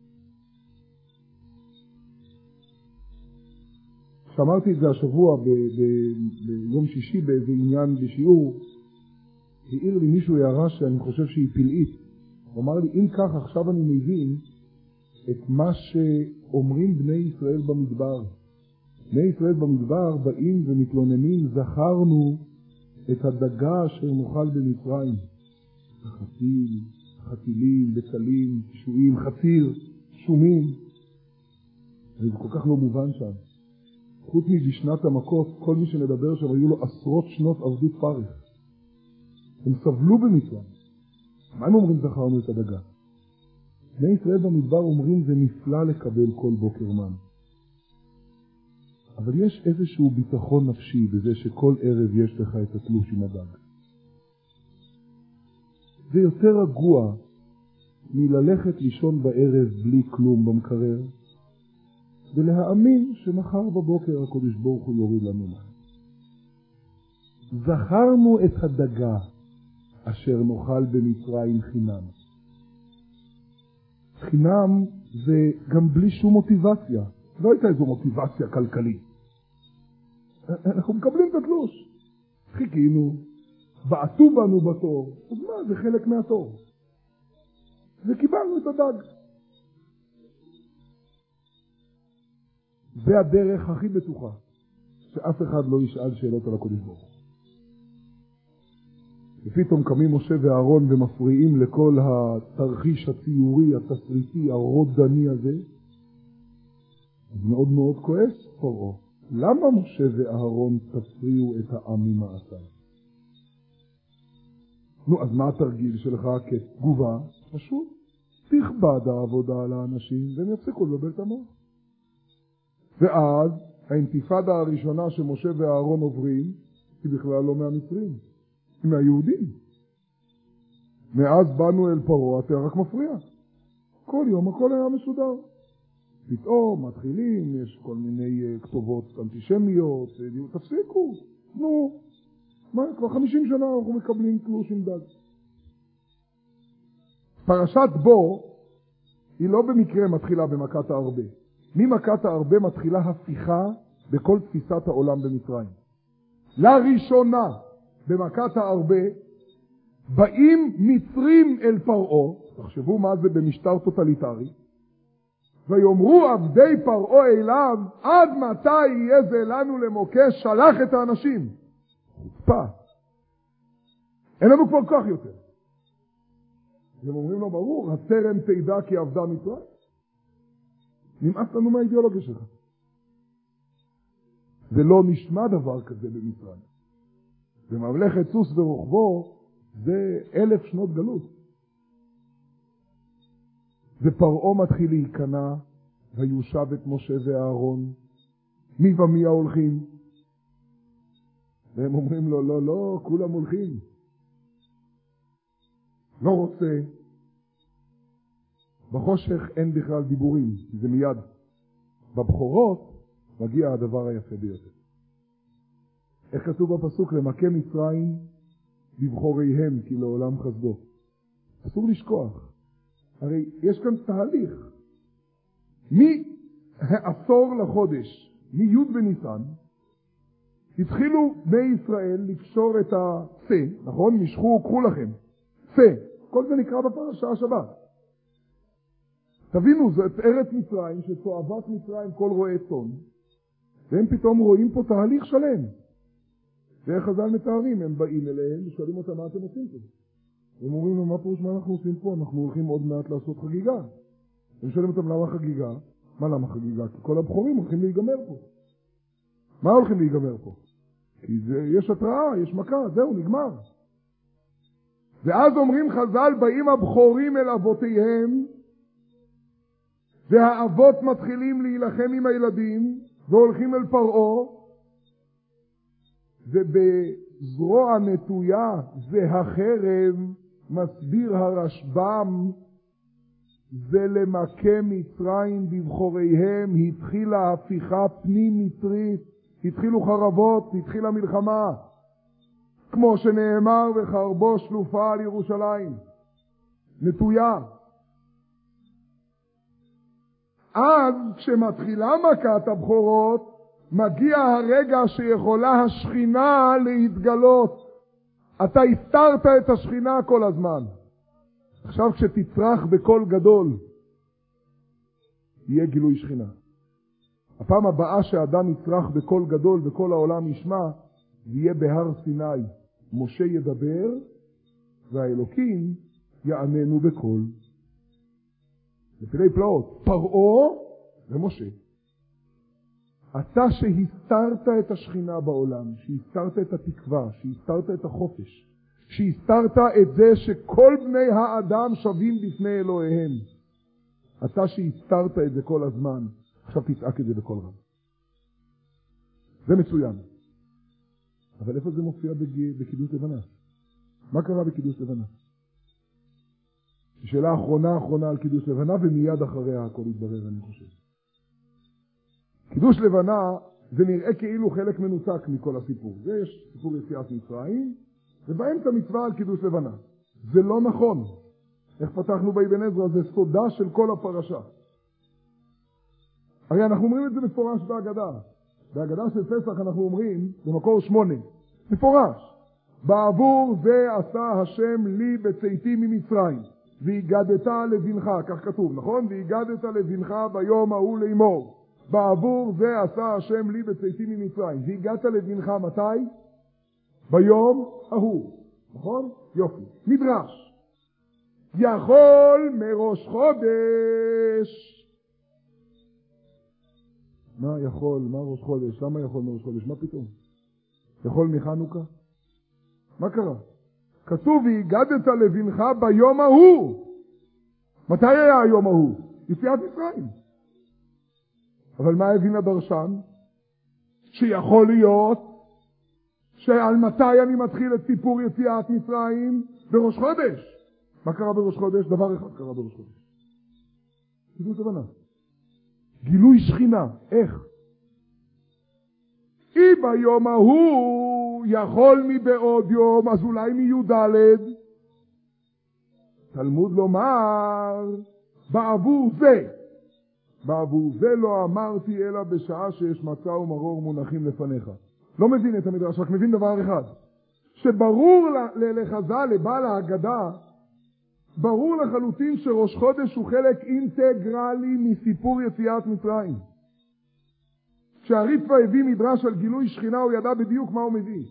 כשאמרתי את זה השבוע ב- ב- ביום שישי באיזה עניין בשיעור, העיר לי מישהו הערה שאני חושב שהיא פלאית. הוא אמר לי, אם כך עכשיו אני מבין את מה שאומרים בני ישראל במדבר. בני ישראל במדבר באים ומתלוננים, זכרנו את הדגה שנאכל במצרים. חתיל, חתילים, בצלים, שועים, חציר, שומים. זה כל כך לא מובן שם. חוץ מבשנת המכות, כל מי שנדבר שם היו לו עשרות שנות עבדות פרך. הם סבלו במצרים. מה הם אומרים זכרנו את הדגה? בני ישראל במדבר אומרים זה נפלא לקבל כל בוקר מן. אבל יש איזשהו ביטחון נפשי בזה שכל ערב יש לך את התלוש עם הדג. זה יותר רגוע מללכת לישון בערב בלי כלום במקרר, ולהאמין שמחר בבוקר הקדוש ברוך הוא יוריד לנו מים. זכרנו את הדגה אשר נאכל במצרים חינם. חינם זה גם בלי שום מוטיבציה. לא הייתה איזו מוטיבציה כלכלית. אנחנו מקבלים את התלוש. חיכינו, בעטו בנו בתור. אז מה, זה חלק מהתור. וקיבלנו את הדג. זה הדרך הכי בטוחה, שאף אחד לא ישאל שאלות על הקדוש ברוך הוא. ופתאום קמים משה ואהרון ומפריעים לכל התרחיש הציורי, התסריטי, הרודני הזה. אז מאוד מאוד כועס פרעה. למה משה ואהרון תפריעו את העם ממעשיו? נו, אז מה התרגיל שלך כתגובה? פשוט, תכבד העבודה על האנשים והם יפסיקו לבלבל את המוח. ואז האינתיפאדה הראשונה שמשה ואהרון עוברים היא בכלל לא מהמצרים. מהיהודים. מאז באנו אל פרעה, אתה רק מפריע. כל יום הכל היה מסודר. פתאום מתחילים, יש כל מיני כתובות אנטישמיות, תפסיקו, נו. מה, כבר חמישים שנה אנחנו מקבלים תלוש עם דג. פרשת בו היא לא במקרה מתחילה במכת הארבה. ממכת הארבה מתחילה הפיכה בכל תפיסת העולם במצרים. לראשונה במכת הארבה באים מצרים אל פרעה, תחשבו מה זה במשטר טוטליטרי, ויאמרו עבדי פרעה אליו, עד מתי יהיה זה לנו למוקש, שלח את האנשים. חוצפה. אין לנו כבר כוח יותר. הם אומרים לו, ברור, הטרם תדע כי עבדה מצרים. נמאס לנו מהאידיאולוגיה שלך. זה לא נשמע דבר כזה במצרים. בממלכת סוס ורוחבו, זה אלף שנות גלות. ופרעה מתחיל להיכנע, ויושב את משה ואהרון, מי ומי ההולכים. והם אומרים לו, לא, לא, כולם הולכים. לא רוצה. בחושך אין בכלל דיבורים, זה מיד. בבחורות מגיע הדבר היפה ביותר. איך כתוב בפסוק? למכה מצרים בבחוריהם, כי לעולם חסדו. אסור לשכוח. הרי יש כאן תהליך. מהעשור לחודש, מי' בניסן, התחילו בני ישראל לקשור את הצה, נכון? משכו וקחו לכם. צה. כל זה נקרא בפרשה השבת. תבינו, זאת ארץ מצרים, שתועבת מצרים כל רועי צאן, והם פתאום רואים פה תהליך שלם. ואיך חז"ל מתארים, הם באים אליהם ושואלים אותם מה אתם עושים פה. הם אומרים לו, מה פירוש מה אנחנו עושים פה? אנחנו הולכים עוד מעט לעשות חגיגה. הם שואלים אותם למה חגיגה? מה למה חגיגה? כי כל הבחורים הולכים להיגמר פה. מה הולכים להיגמר פה? כי זה, יש התראה, יש מכה, זהו, נגמר. ואז אומרים חז"ל, באים הבחורים אל אבותיהם, והאבות מתחילים להילחם עם הילדים, והולכים אל פרעה, ובזרוע נטויה זה החרב, מסביר הרשב"ם, זה למכה מצרים בבחוריהם, התחילה הפיכה פנים מצרית, התחילו חרבות, התחילה מלחמה, כמו שנאמר וחרבו שלופה על ירושלים, נטויה. אז כשמתחילה מכת הבכורות, מגיע הרגע שיכולה השכינה להתגלות. אתה הסתרת את השכינה כל הזמן. עכשיו כשתצרח בקול גדול, יהיה גילוי שכינה. הפעם הבאה שהאדם יצרח בקול גדול וכל העולם ישמע, זה יהיה בהר סיני. משה ידבר והאלוקים יעננו בקול. לפני פלאות, פרעה ומשה. אתה שהסתרת את השכינה בעולם, שהסתרת את התקווה, שהסתרת את החופש, שהסתרת את זה שכל בני האדם שווים בפני אלוהיהם, אתה שהסתרת את זה כל הזמן, עכשיו תצעק את זה בכל רם. זה מצוין. אבל איפה זה מופיע בקידוש לבנה? מה קרה בקידוש לבנה? שאלה אחרונה אחרונה על קידוש לבנה, ומיד אחריה הכל יתברר, אני חושב. קידוש לבנה זה נראה כאילו חלק מנותק מכל הסיפור. זה יש סיפור יציאת מצרים, ובאמצע מצווה על קידוש לבנה. זה לא נכון. איך פתחנו באבן עזרא? זה סודה של כל הפרשה. הרי אנחנו אומרים את זה מפורש בהגדה. בהגדה של פסח אנחנו אומרים, במקור שמונה, מפורש. בעבור זה עשה השם לי בצאתי ממצרים, והגדת לבנך, כך כתוב, נכון? והגדת לבנך ביום ההוא לאמור. בעבור זה עשה השם לי בצאתי ממצרים. והגעת לבנך מתי? ביום ההוא. נכון? יופי. מדרש. יכול מראש חודש. מה יכול? מה ראש חודש? למה יכול מראש חודש? מה פתאום? יכול מחנוכה? מה קרה? כתוב והגדת לבנך ביום ההוא. מתי היה היום ההוא? יציאת מצרים. אבל מה הבין הדרשן? שיכול להיות שעל מתי אני מתחיל את סיפור יציאת מצרים? בראש חודש. מה קרה בראש חודש? דבר אחד קרה בראש חודש. קידוש לבנה. גילוי שכינה. איך? אם ביום ההוא יכול מבעוד יום, אז אולי מי"ד. תלמוד לומר, בעבור זה. בעבור זה לא אמרתי אלא בשעה שיש מצה ומרור מונחים לפניך. לא מבין את המדרש, רק מבין דבר אחד. שברור לחז"ל, לבעל ההגדה, ברור לחלוטין שראש חודש הוא חלק אינטגרלי מסיפור יציאת מצרים. כשהריטב"א הביא מדרש על גילוי שכינה, הוא ידע בדיוק מה הוא מביא.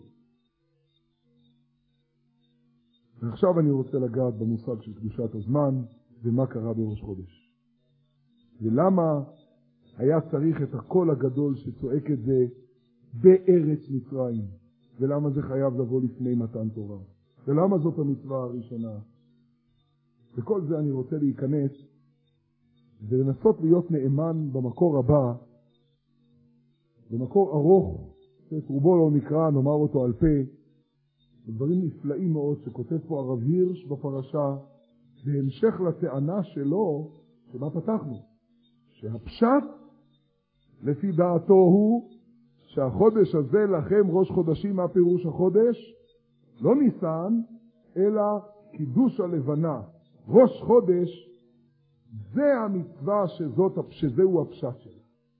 ועכשיו אני רוצה לגעת במושג של קדושת הזמן, ומה קרה בראש חודש. ולמה היה צריך את הקול הגדול שצועק את זה בארץ מצרים, ולמה זה חייב לבוא לפני מתן תורה, ולמה זאת המצווה הראשונה. וכל זה אני רוצה להיכנס ולנסות להיות נאמן במקור הבא, במקור ארוך, שאת רובו לא נקרא, נאמר אותו על פה, דברים נפלאים מאוד שכותב פה הרב הירש בפרשה, בהמשך לטענה שלו, שמה פתחנו, שהפשט לפי דעתו הוא שהחודש הזה לכם ראש חודשים. מה פירוש החודש? לא ניסן, אלא קידוש הלבנה. ראש חודש זה המצווה שזאת, שזהו הפשט שלה.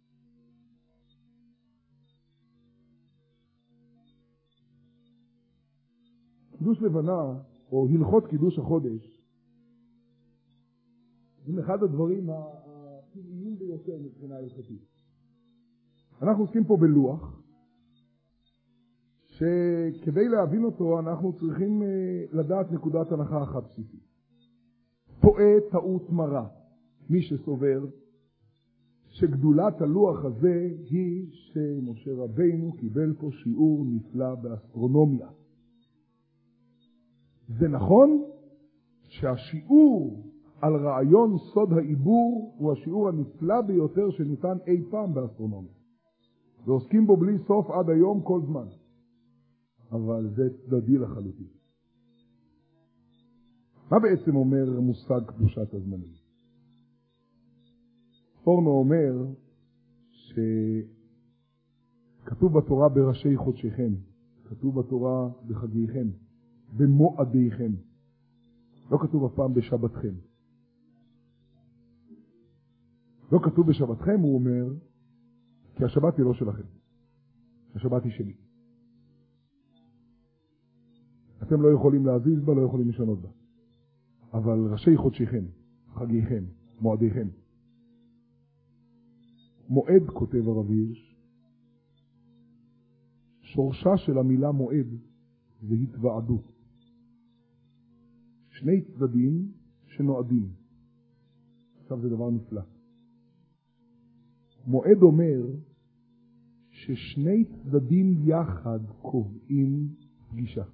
קידוש לבנה, או הלכות קידוש החודש, זה אחד הדברים הטבעיים ביותר מבחינה הלכתית. אנחנו עוסקים פה בלוח, שכדי להבין אותו אנחנו צריכים לדעת נקודת הנחה אחת בסיסית. טועה טעות מרה מי שסובר שגדולת הלוח הזה היא שמשה רבינו קיבל פה שיעור נפלא באסטרונומיה. זה נכון שהשיעור על רעיון סוד העיבור הוא השיעור הנפלא ביותר שניתן אי פעם באסטרונומיה, ועוסקים בו בלי סוף עד היום כל זמן, אבל זה צדדי לחלוטין. מה בעצם אומר מושג קדושת הזמנים? פורנו אומר שכתוב בתורה בראשי חודשיכם, כתוב בתורה בחגיכם, במועדיכם, לא כתוב הפעם בשבתכם. לא כתוב בשבתכם, הוא אומר, כי השבת היא לא שלכם, השבת היא שלי. אתם לא יכולים להזיז בה, לא יכולים לשנות בה. אבל ראשי חודשיכם, חגיכם, מועדיכם. מועד, כותב הרב הירש, שורשה של המילה מועד זה התוועדות. שני צדדים שנועדים. עכשיו זה דבר נפלא. מועד אומר ששני צדדים יחד קובעים פגישה.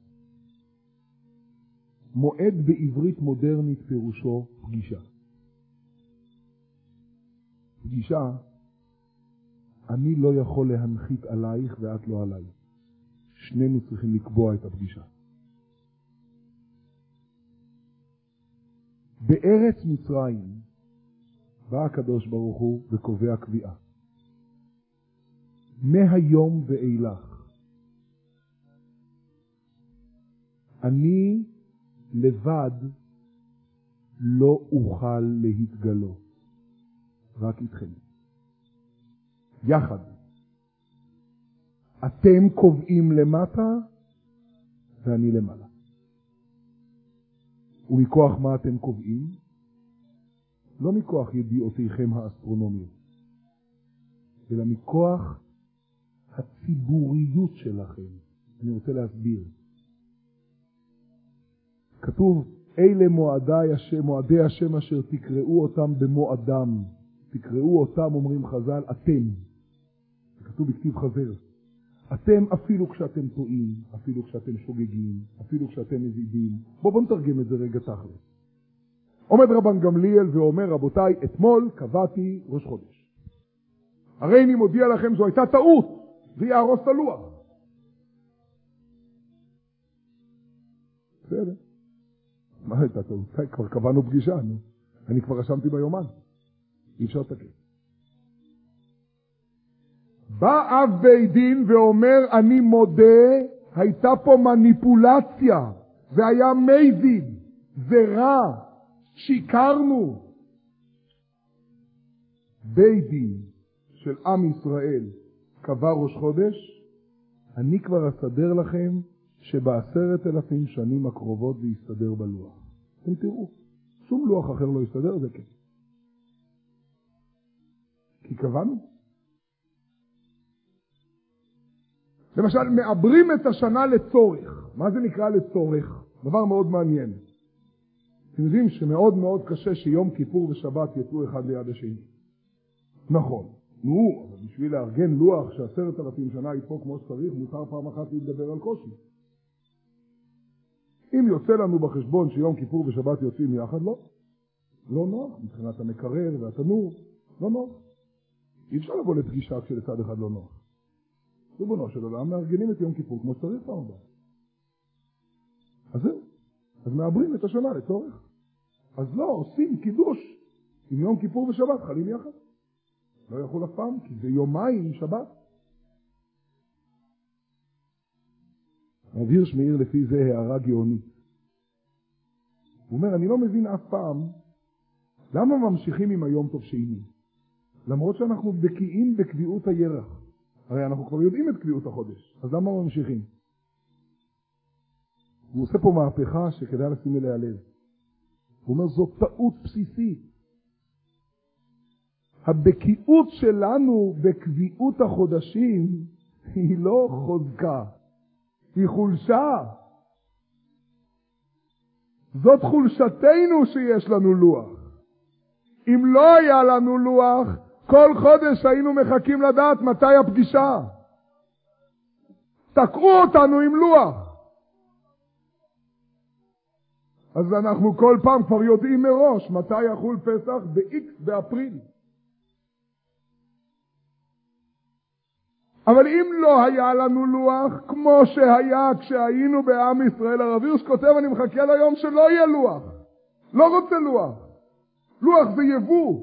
מועד בעברית מודרנית פירושו פגישה. פגישה, אני לא יכול להנחית עלייך ואת לא עליי. שנינו צריכים לקבוע את הפגישה. בארץ מצרים בא הקדוש ברוך הוא וקובע קביעה. מהיום ואילך אני לבד לא אוכל להתגלות, רק איתכם. יחד. אתם קובעים למטה ואני למעלה. ומכוח מה אתם קובעים? לא מכוח ידיעותיכם האסטרונומיות, אלא מכוח הציבוריות שלכם. אני רוצה להסביר. כתוב, אלה מועדי השם, מועדי השם אשר תקראו אותם במועדם. תקראו אותם, אומרים חז"ל, אתם. זה כתוב בכתיב חזר. אתם אפילו כשאתם טועים, אפילו כשאתם שוגגים, אפילו כשאתם מזידים. בואו בוא נתרגם את זה רגע תכל'ס. עומד רבן גמליאל ואומר, רבותיי, אתמול קבעתי ראש חודש. הרי אני מודיע לכם, זו הייתה טעות, זה יהרוס את הלוח. בסדר. מה הייתה טעות? כבר קבענו פגישה, נו. אני כבר רשמתי ביומן. אי אפשר לתקן. בא אב בית דין ואומר, אני מודה, הייתה פה מניפולציה, זה היה מזיד, זה רע, שיקרנו. בית דין של עם ישראל קבע ראש חודש, אני כבר אסדר לכם שבעשרת אלפים שנים הקרובות זה יסתדר בלוח. אתם תראו, שום לוח אחר לא יסתדר, זה כן. כי קבענו. למשל, מעברים את השנה לצורך. מה זה נקרא לצורך? דבר מאוד מעניין. אתם יודעים שמאוד מאוד קשה שיום כיפור ושבת יצאו אחד ליד השני. נכון. נו, אבל בשביל לארגן לוח שעשרת אלפים שנה יתפוק כמו שצריך, מותר פעם אחת להתגבר על קושי. אם יוצא לנו בחשבון שיום כיפור ושבת יוצאים יחד, לא. לא נוח, מבחינת המקרר והתנור, לא נוח. אי אפשר לבוא לפגישה כשלצד אחד לא נוח. ריבונו של עולם, מארגנים את יום כיפור כמו שצריך פעם הבאה. אז זהו. אז מעברים את השנה לצורך. אז לא, עושים קידוש עם יום כיפור ושבת, חלים יחד. לא יכול אף פעם, כי זה יומיים שבת. רב הירש מאיר לפי זה הערה גאונית. הוא אומר, אני לא מבין אף פעם, למה ממשיכים עם היום טוב שני? למרות שאנחנו בקיאים בקביעות הירח. הרי אנחנו כבר יודעים את קביעות החודש, אז למה ממשיכים? הוא עושה פה מהפכה שכדאי לשים אליה לב. הוא אומר, זו טעות בסיסית. הבקיאות שלנו בקביעות החודשים היא לא חוזקה, היא חולשה. זאת חולשתנו שיש לנו לוח. אם לא היה לנו לוח, כל חודש היינו מחכים לדעת מתי הפגישה. תקעו אותנו עם לוח. אז אנחנו כל פעם כבר יודעים מראש מתי יחול פסח ב-X באפריל. אבל אם לא היה לנו לוח, כמו שהיה כשהיינו בעם ישראל, הרב הירש כותב, אני מחכה ליום שלא יהיה לוח. לא רוצה לוח. לוח זה יבוא.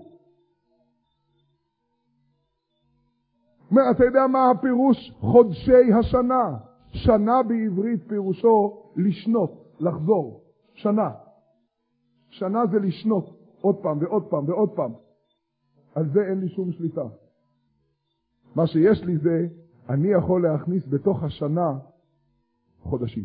אתה יודע מה הפירוש חודשי השנה? שנה בעברית פירושו לשנות, לחזור. שנה. שנה זה לשנות. עוד פעם ועוד פעם ועוד פעם. על זה אין לי שום שליטה. מה שיש לי זה, אני יכול להכניס בתוך השנה חודשים.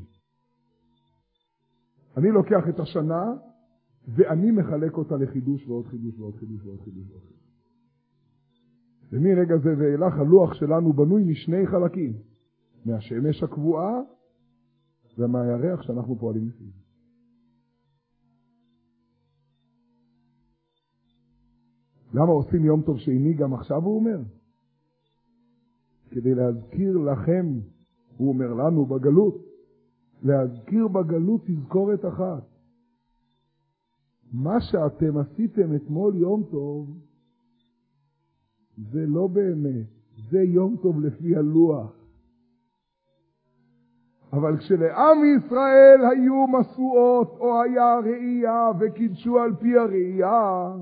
אני לוקח את השנה, ואני מחלק אותה לחידוש ועוד חידוש ועוד חידוש ועוד חידוש ועוד חידוש. ומרגע זה ואילך הלוח שלנו בנוי משני חלקים. מהשמש הקבועה, ומהירח שאנחנו פועלים לפיו. למה עושים יום טוב שני גם עכשיו, הוא אומר? כדי להזכיר לכם, הוא אומר לנו בגלות, להזכיר בגלות תזכורת אחת. מה שאתם עשיתם אתמול יום טוב, זה לא באמת, זה יום טוב לפי הלוח. אבל כשלעם ישראל היו מסועות או היה ראייה וקידשו על פי הראייה,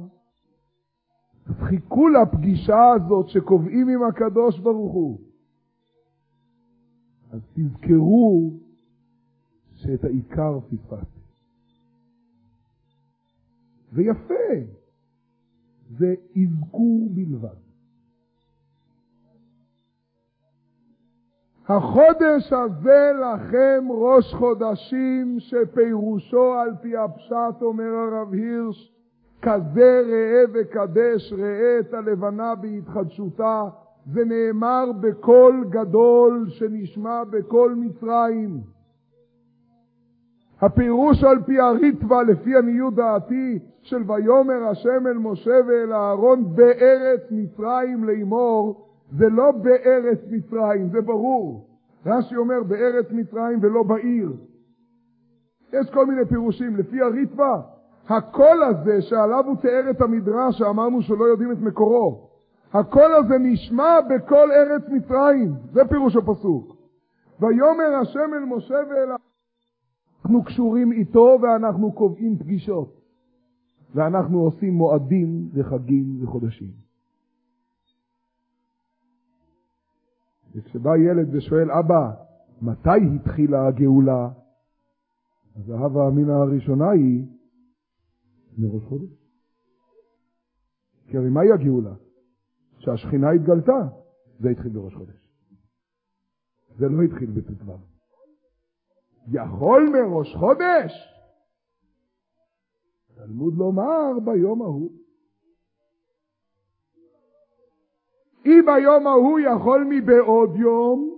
חיכו לפגישה הזאת שקובעים עם הקדוש ברוך הוא. אז תזכרו שאת העיקר פספסתם. זה יפה. זה אזכור בלבד. החודש הזה לכם ראש חודשים שפירושו על פי הפשט, אומר הרב הירש, כזה ראה וקדש, ראה את הלבנה בהתחדשותה. זה נאמר בקול גדול שנשמע בקול מצרים. הפירוש על פי הריטב"א, לפי עניות דעתי, של ויאמר השם אל משה ואל אהרון בארץ מצרים לאמור, זה לא בארץ מצרים, זה ברור. רש"י אומר בארץ מצרים ולא בעיר. יש כל מיני פירושים. לפי הריטב"א, הקול הזה שעליו הוא תיאר את המדרש, שאמרנו שלא יודעים את מקורו, הקול הזה נשמע בכל ארץ מצרים. זה פירוש הפסוק. ויאמר השם אל משה ואל אהרון. אנחנו קשורים איתו ואנחנו קובעים פגישות. ואנחנו עושים מועדים וחגים וחודשים. וכשבא ילד ושואל, אבא, מתי התחילה הגאולה? אז ההווה אמינה הראשונה היא מראש חודש. כי הרי מהי הגאולה? שהשכינה התגלתה, זה התחיל בראש חודש. זה לא התחיל בט"ו. יכול מראש חודש? תלמוד לומר ביום ההוא. אם ביום ההוא יכול מבעוד יום,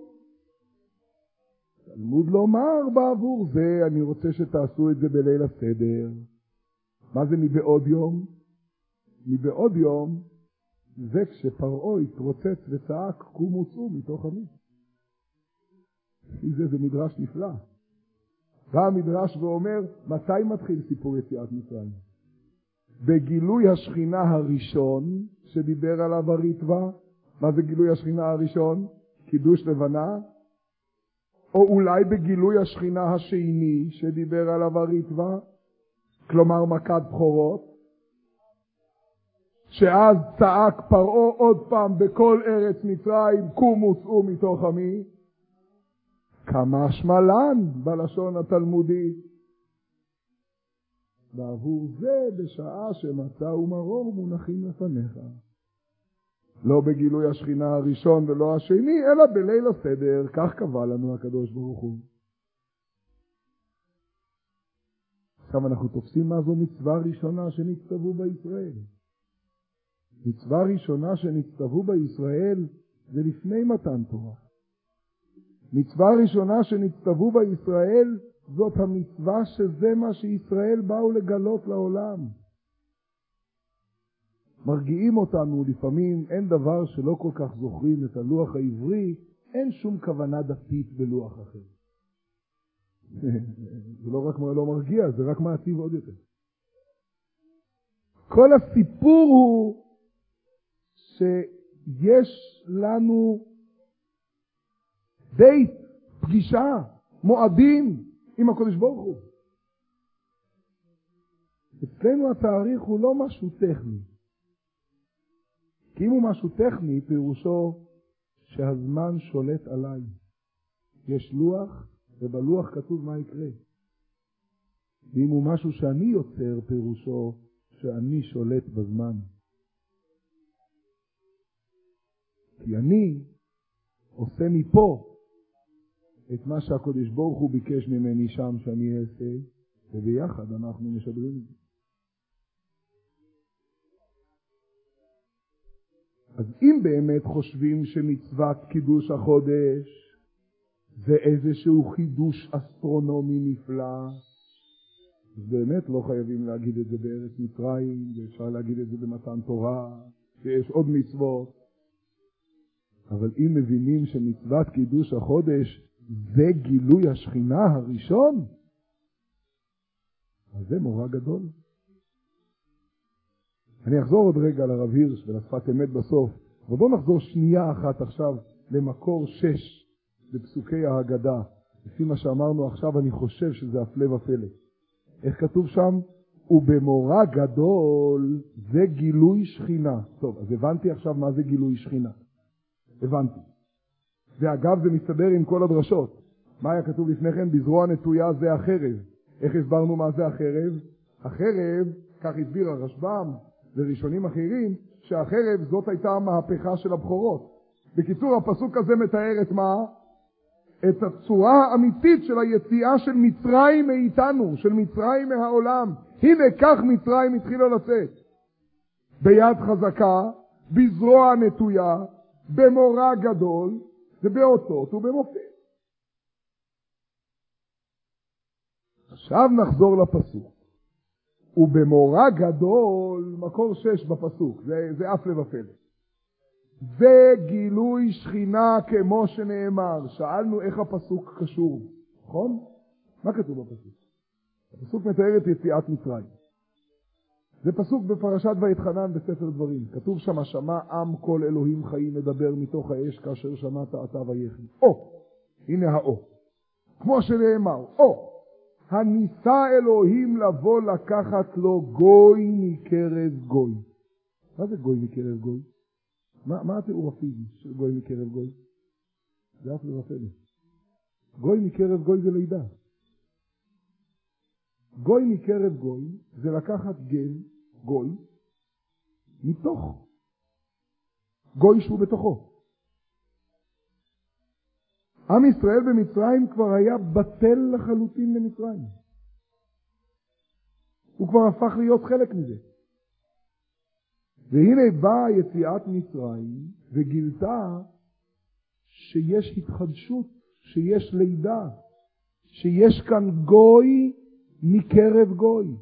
תלמוד לומר בעבור זה, אני רוצה שתעשו את זה בליל הסדר. מה זה מבעוד יום? מבעוד יום זה כשפרעה התרוצץ וצעק קומו צאו מתוך עמי. זה זה מדרש נפלא. בא המדרש ואומר, מתי מתחיל סיפור יציאת מצרים? בגילוי השכינה הראשון שדיבר עליו הריטב"א. מה זה גילוי השכינה הראשון? קידוש לבנה. או אולי בגילוי השכינה השני שדיבר עליו הריטב"א, כלומר מכת בכורות, שאז צעק פרעה עוד פעם בכל ארץ מצרים, קומו צאו מתוך עמי. כמה שמלן בלשון התלמודית. בעבור זה בשעה שמצה ומרור מונחים לפניך. לא בגילוי השכינה הראשון ולא השני, אלא בליל הסדר. כך קבע לנו הקדוש ברוך הוא. עכשיו אנחנו תופסים מה זו מצווה ראשונה שנצטוו בישראל. מצווה ראשונה שנצטוו בישראל זה לפני מתן תורה. מצווה ראשונה שנצטוו בישראל זאת המצווה שזה מה שישראל באו לגלות לעולם. מרגיעים אותנו לפעמים, אין דבר שלא כל כך זוכרים את הלוח העברי, אין שום כוונה דתית בלוח אחר. זה לא רק לא מרגיע, זה רק מעציב עוד יותר. כל הסיפור הוא שיש לנו דייט, פגישה, מועדים עם הקדוש ברוך הוא. אצלנו התאריך הוא לא משהו טכני. כי אם הוא משהו טכני, פירושו שהזמן שולט עליי. יש לוח, ובלוח כתוב מה יקרה. ואם הוא משהו שאני יוצר, פירושו שאני שולט בזמן. כי אני עושה מפה את מה שהקדוש ברוך הוא ביקש ממני שם שאני אעשה, וביחד אנחנו משדרים את זה. אז אם באמת חושבים שמצוות קידוש החודש זה איזשהו חידוש אסטרונומי נפלא, אז באמת לא חייבים להגיד את זה בארץ מצרים, ואפשר להגיד את זה במתן תורה, ויש עוד מצוות. אבל אם מבינים שמצוות קידוש החודש זה גילוי השכינה הראשון, אז זה מורא גדול. אני אחזור עוד רגע לרב הירש ולשפת אמת בסוף, ובואו נחזור שנייה אחת עכשיו למקור שש בפסוקי ההגדה. לפי מה שאמרנו עכשיו אני חושב שזה הפלא ופלא. איך כתוב שם? ובמורא גדול זה גילוי שכינה. טוב, אז הבנתי עכשיו מה זה גילוי שכינה. הבנתי. ואגב זה מסתדר עם כל הדרשות. מה היה כתוב לפני כן? בזרוע נטויה זה החרב. איך הסברנו מה זה החרב? החרב, כך הסביר הרשב"ם וראשונים אחרים, שהחרב זאת הייתה המהפכה של הבכורות. בקיצור, הפסוק הזה מתאר את מה? את הצורה האמיתית של היציאה של מצרים מאיתנו, של מצרים מהעולם. הנה כך מצרים התחילה לצאת. ביד חזקה, בזרוע נטויה, במורא גדול, ובאותות ובמופת. עכשיו נחזור לפסוק. ובמורא גדול, מקור שש בפסוק, זה, זה אף לבפלא. זה גילוי שכינה כמו שנאמר. שאלנו איך הפסוק קשור, נכון? מה כתוב בפסוק? הפסוק מתאר את יציאת מצרים. זה פסוק בפרשת ויתחנן בספר דברים. כתוב שם, שמע עם כל אלוהים חיים מדבר מתוך האש כאשר שמעת אתה ויחי. או, הנה האו. כמו שנאמר, או, הניסה אלוהים לבוא לקחת לו גוי מקרב גוי. מה זה גוי מקרב גוי? מה, מה התיאור הפיזי של גוי מקרב גוי? זה אף לבפלא. גוי מקרב גוי זה לידה. גוי מקרב גוי זה לקחת גן, גוי, מתוך גוי שהוא בתוכו. עם ישראל במצרים כבר היה בטל לחלוטין למצרים. הוא כבר הפך להיות חלק מזה. והנה באה יציאת מצרים וגילתה שיש התחדשות, שיש לידה, שיש כאן גוי מקרב גוי.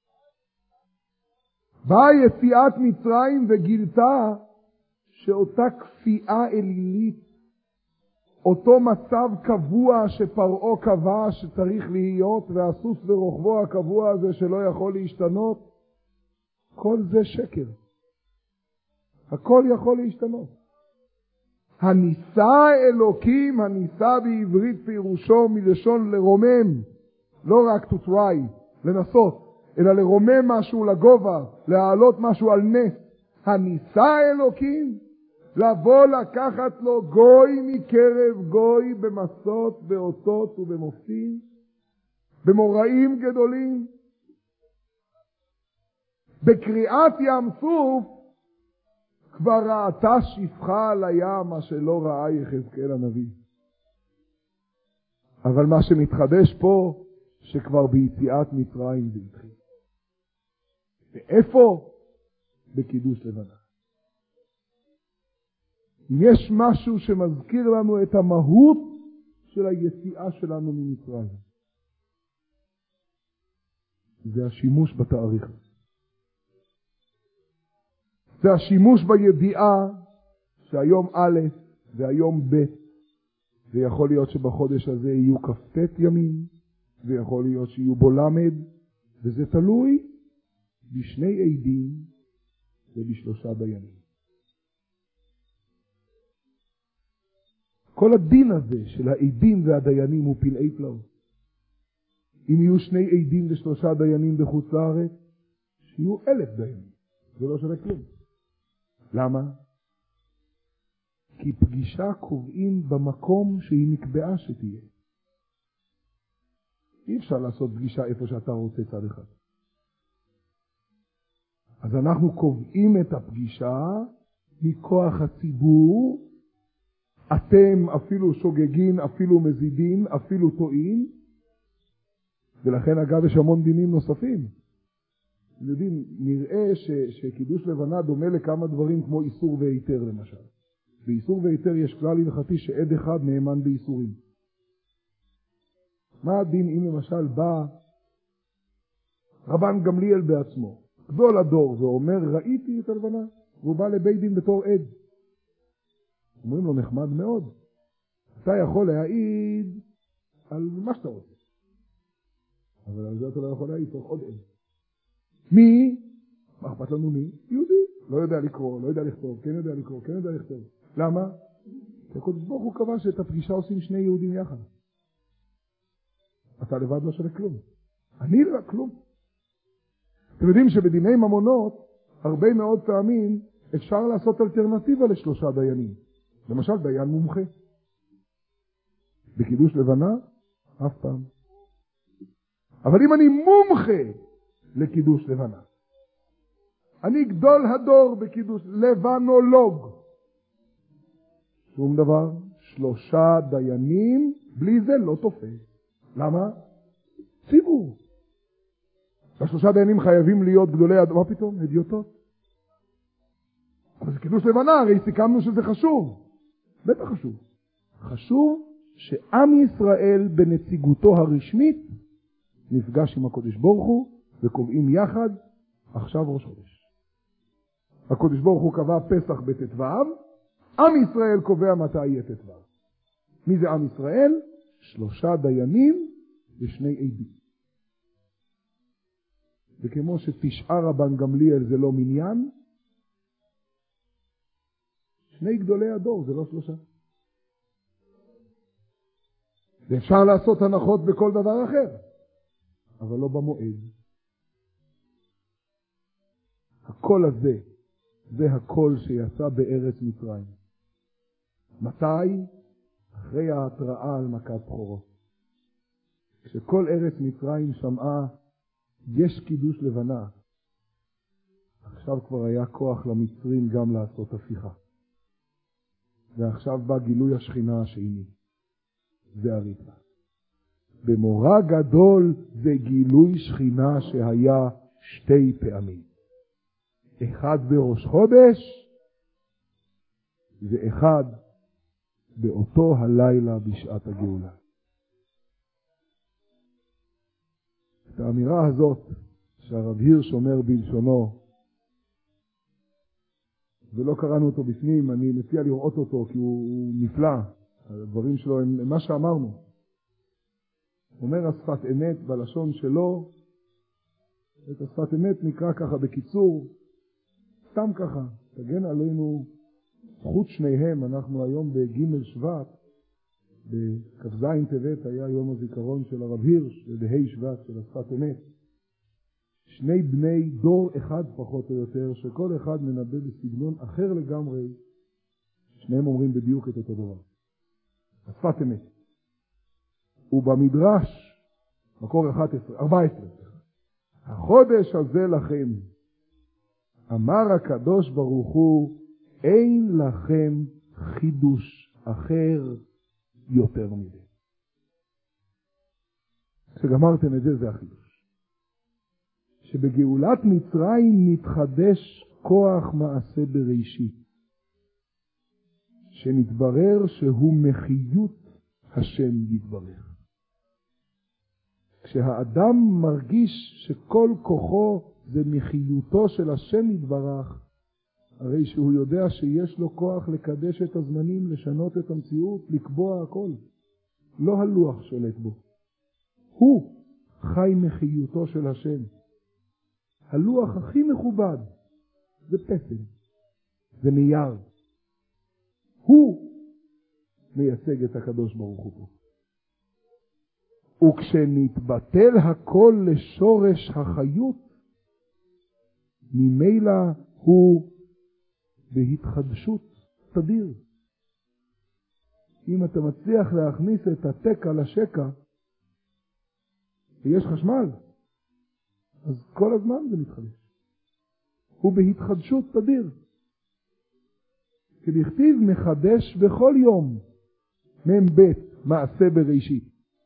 באה יציאת מצרים וגילתה שאותה כפייה אלילית, אותו מצב קבוע שפרעה קבע שצריך להיות, והסוס ורוחבו הקבוע הזה שלא יכול להשתנות, כל זה שקר. הכל יכול להשתנות. הניסה אלוקים, הניסה בעברית פירושו מלשון לרומם, לא רק to try, לנסות, אלא לרומם משהו לגובה, להעלות משהו על נס. הניסה אלוקים, לבוא לקחת לו גוי מקרב גוי במסות, באותות ובמופתים, במוראים גדולים. בקריאת ים סוף כבר ראתה שפחה על הים מה שלא ראה יחזקאל הנביא. אבל מה שמתחדש פה, שכבר ביציאת מצרים זה התחיל. ואיפה? בקידוש לבנה. אם יש משהו שמזכיר לנו את המהות של היציאה שלנו ממצרים, זה השימוש בתאריך. זה השימוש בידיעה שהיום א' והיום ב', ויכול להיות שבחודש הזה יהיו כ"ט ימים, ויכול להיות שיהיו בו למד, וזה תלוי בשני עדים ובשלושה דיינים. כל הדין הזה של העדים והדיינים הוא פלאי פלאות. אם יהיו שני עדים ושלושה דיינים בחוץ לארץ, שיהיו אלף דיינים. זה לא שווה כלום. למה? כי פגישה קובעים במקום שהיא נקבעה שתהיה. אי אפשר לעשות פגישה איפה שאתה רוצה צד אחד. אז אנחנו קובעים את הפגישה מכוח הציבור. אתם אפילו שוגגים, אפילו מזידים, אפילו טועים. ולכן אגב יש המון דינים נוספים. יודעים, נראה ש, שקידוש לבנה דומה לכמה דברים כמו איסור והיתר למשל. באיסור והיתר יש כלל הלכתי שעד אחד נאמן באיסורים. מה הדין אם למשל בא רבן גמליאל בעצמו, גדול הדור, ואומר ראיתי את הלבנה, והוא בא לבית דין בתור עד. אומרים לו נחמד מאוד, אתה יכול להעיד על מה שאתה רוצה, אבל על זה אתה לא יכול להעיד, צריך עוד עד. מי? מה אכפת לנו מי? יהודי. לא יודע לקרוא, לא יודע לכתוב, כן יודע לקרוא, כן יודע לכתוב. למה? כי הקדוש ברוך הוא קבע שאת הפגישה עושים שני יהודים יחד. אתה לבד לא שווה כלום. אני לא כלום. אתם יודעים שבדיני ממונות, הרבה מאוד פעמים אפשר לעשות אלטרנטיבה לשלושה דיינים. למשל דיין מומחה. בקידוש לבנה? אף פעם. אבל אם אני מומחה לקידוש לבנה, אני גדול הדור בקידוש לבנולוג, שום דבר, שלושה דיינים, בלי זה לא תופס. למה? ציבור. השלושה דיינים חייבים להיות גדולי הדור. מה פתאום? הדיוטות. אבל זה קידוש לבנה, הרי סיכמנו שזה חשוב. בטח חשוב. חשוב שעם ישראל בנציגותו הרשמית נפגש עם הקודש ברוך הוא וקובעים יחד עכשיו ראש חודש. הקודש ברוך הוא קבע פסח בתתוו, עם ישראל קובע מתי יהיה תתוו. מי זה עם ישראל? שלושה דיינים ושני עדים. וכמו שתשעה רבן גמליאל זה לא מניין, שני גדולי הדור זה לא שלושה. ואפשר לעשות הנחות בכל דבר אחר, אבל לא במועד. הקול הזה, זה הקול שיצא בארץ מצרים. מתי? אחרי ההתראה על מכת בכורות. כשכל ארץ מצרים שמעה, יש קידוש לבנה. עכשיו כבר היה כוח למצרים גם לעשות הפיכה. ועכשיו בא גילוי השכינה השני. זה הריטב"א. במורא גדול זה גילוי שכינה שהיה שתי פעמים. אחד בראש חודש, ואחד באותו הלילה בשעת הגאולה. את האמירה הזאת שהרב הירש אומר בלשונו, ולא קראנו אותו בפנים, אני מציע לראות אותו כי הוא, הוא נפלא. הדברים שלו הם מה שאמרנו. אומר השפת אמת בלשון שלו, את השפת אמת נקרא ככה בקיצור, סתם ככה, תגן עלינו זכות שניהם. אנחנו היום בג' שבט, בכ"ז טבת היה יום הזיכרון של הרב הירש, ובה' שבט של השפת אמת. שני בני דור אחד פחות או יותר, שכל אחד מנבא בסגנון אחר לגמרי, שניהם אומרים בדיוק את אותו דבר. השפת אמת. ובמדרש, מקור אחת עשרה, ארבע עשרה, החודש הזה לכם, אמר הקדוש ברוך הוא, אין לכם חידוש אחר יותר מזה. כשגמרתם את זה, זה החידוש. שבגאולת מצרים נתחדש כוח מעשה בראשית, שנתברר שהוא מחיות השם יתברך. כשהאדם מרגיש שכל כוחו זה מחיותו של השם יתברך, הרי שהוא יודע שיש לו כוח לקדש את הזמנים, לשנות את המציאות, לקבוע הכל. לא הלוח שולט בו. הוא חי מחיותו של השם. הלוח הכי מכובד זה פסל, זה נייר. הוא מייצג את הקדוש ברוך הוא פה. וכשנתבטל הכל לשורש החיות, ממילא הוא בהתחדשות תדיר. אם אתה מצליח להכניס את התקע לשקע, ויש חשמל, אז כל הזמן זה מתחדש. הוא בהתחדשות תדיר. כדכתיב מחדש בכל יום, מ"ב מעשה בראשית.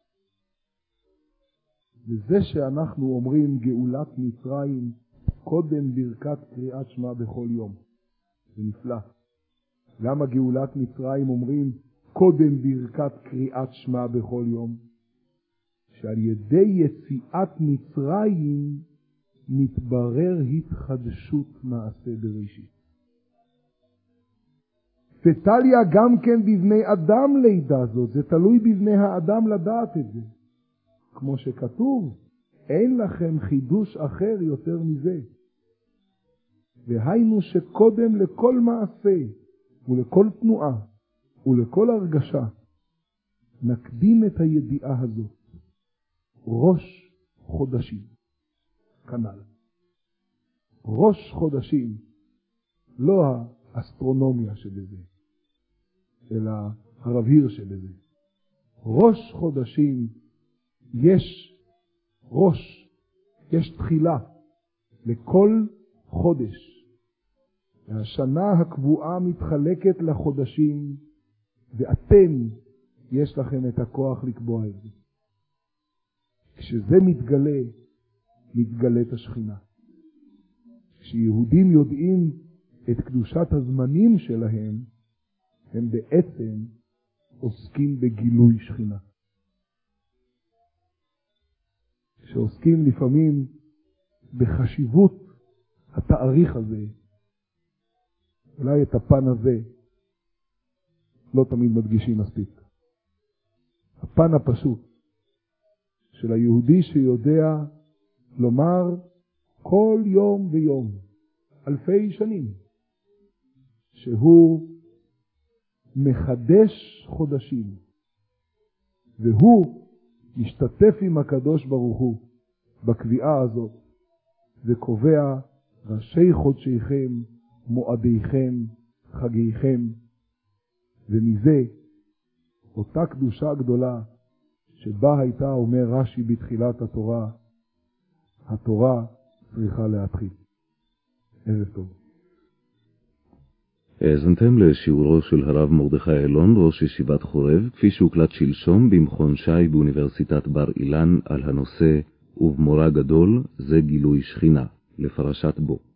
וזה שאנחנו אומרים גאולת מצרים קודם ברכת קריאת שמע בכל יום. זה נפלא. למה גאולת מצרים אומרים קודם ברכת קריאת שמע בכל יום? שעל ידי יציאת מצרים מתברר התחדשות מעשה בראשית. ותליה גם כן בבני אדם לידע זאת, זה תלוי בבני האדם לדעת את זה. כמו שכתוב, אין לכם חידוש אחר יותר מזה. והיינו שקודם לכל מעשה ולכל תנועה ולכל הרגשה נקדים את הידיעה הזאת. ראש חודשים, כנ"ל. ראש חודשים, לא האסטרונומיה שבזה, אלא הרב הירש שבזה. ראש חודשים, יש ראש, יש תחילה לכל חודש. השנה הקבועה מתחלקת לחודשים, ואתם, יש לכם את הכוח לקבוע את זה. כשזה מתגלה, מתגלית השכינה. כשיהודים יודעים את קדושת הזמנים שלהם, הם בעצם עוסקים בגילוי שכינה. כשעוסקים לפעמים בחשיבות התאריך הזה, אולי את הפן הזה לא תמיד מדגישים מספיק. הפן הפשוט של היהודי שיודע לומר כל יום ויום, אלפי שנים, שהוא מחדש חודשים, והוא משתתף עם הקדוש ברוך הוא בקביעה הזאת, וקובע ראשי חודשיכם, מועדיכם, חגיכם, ומזה אותה קדושה גדולה שבה הייתה, אומר רש"י בתחילת התורה, התורה צריכה להתחיל. ערב טוב. האזנתם לשיעורו של הרב מרדכי אילון, ראש ישיבת חורב, כפי שהוקלט שלשום במכון שי באוניברסיטת בר אילן על הנושא ובמורה גדול זה גילוי שכינה, לפרשת בו.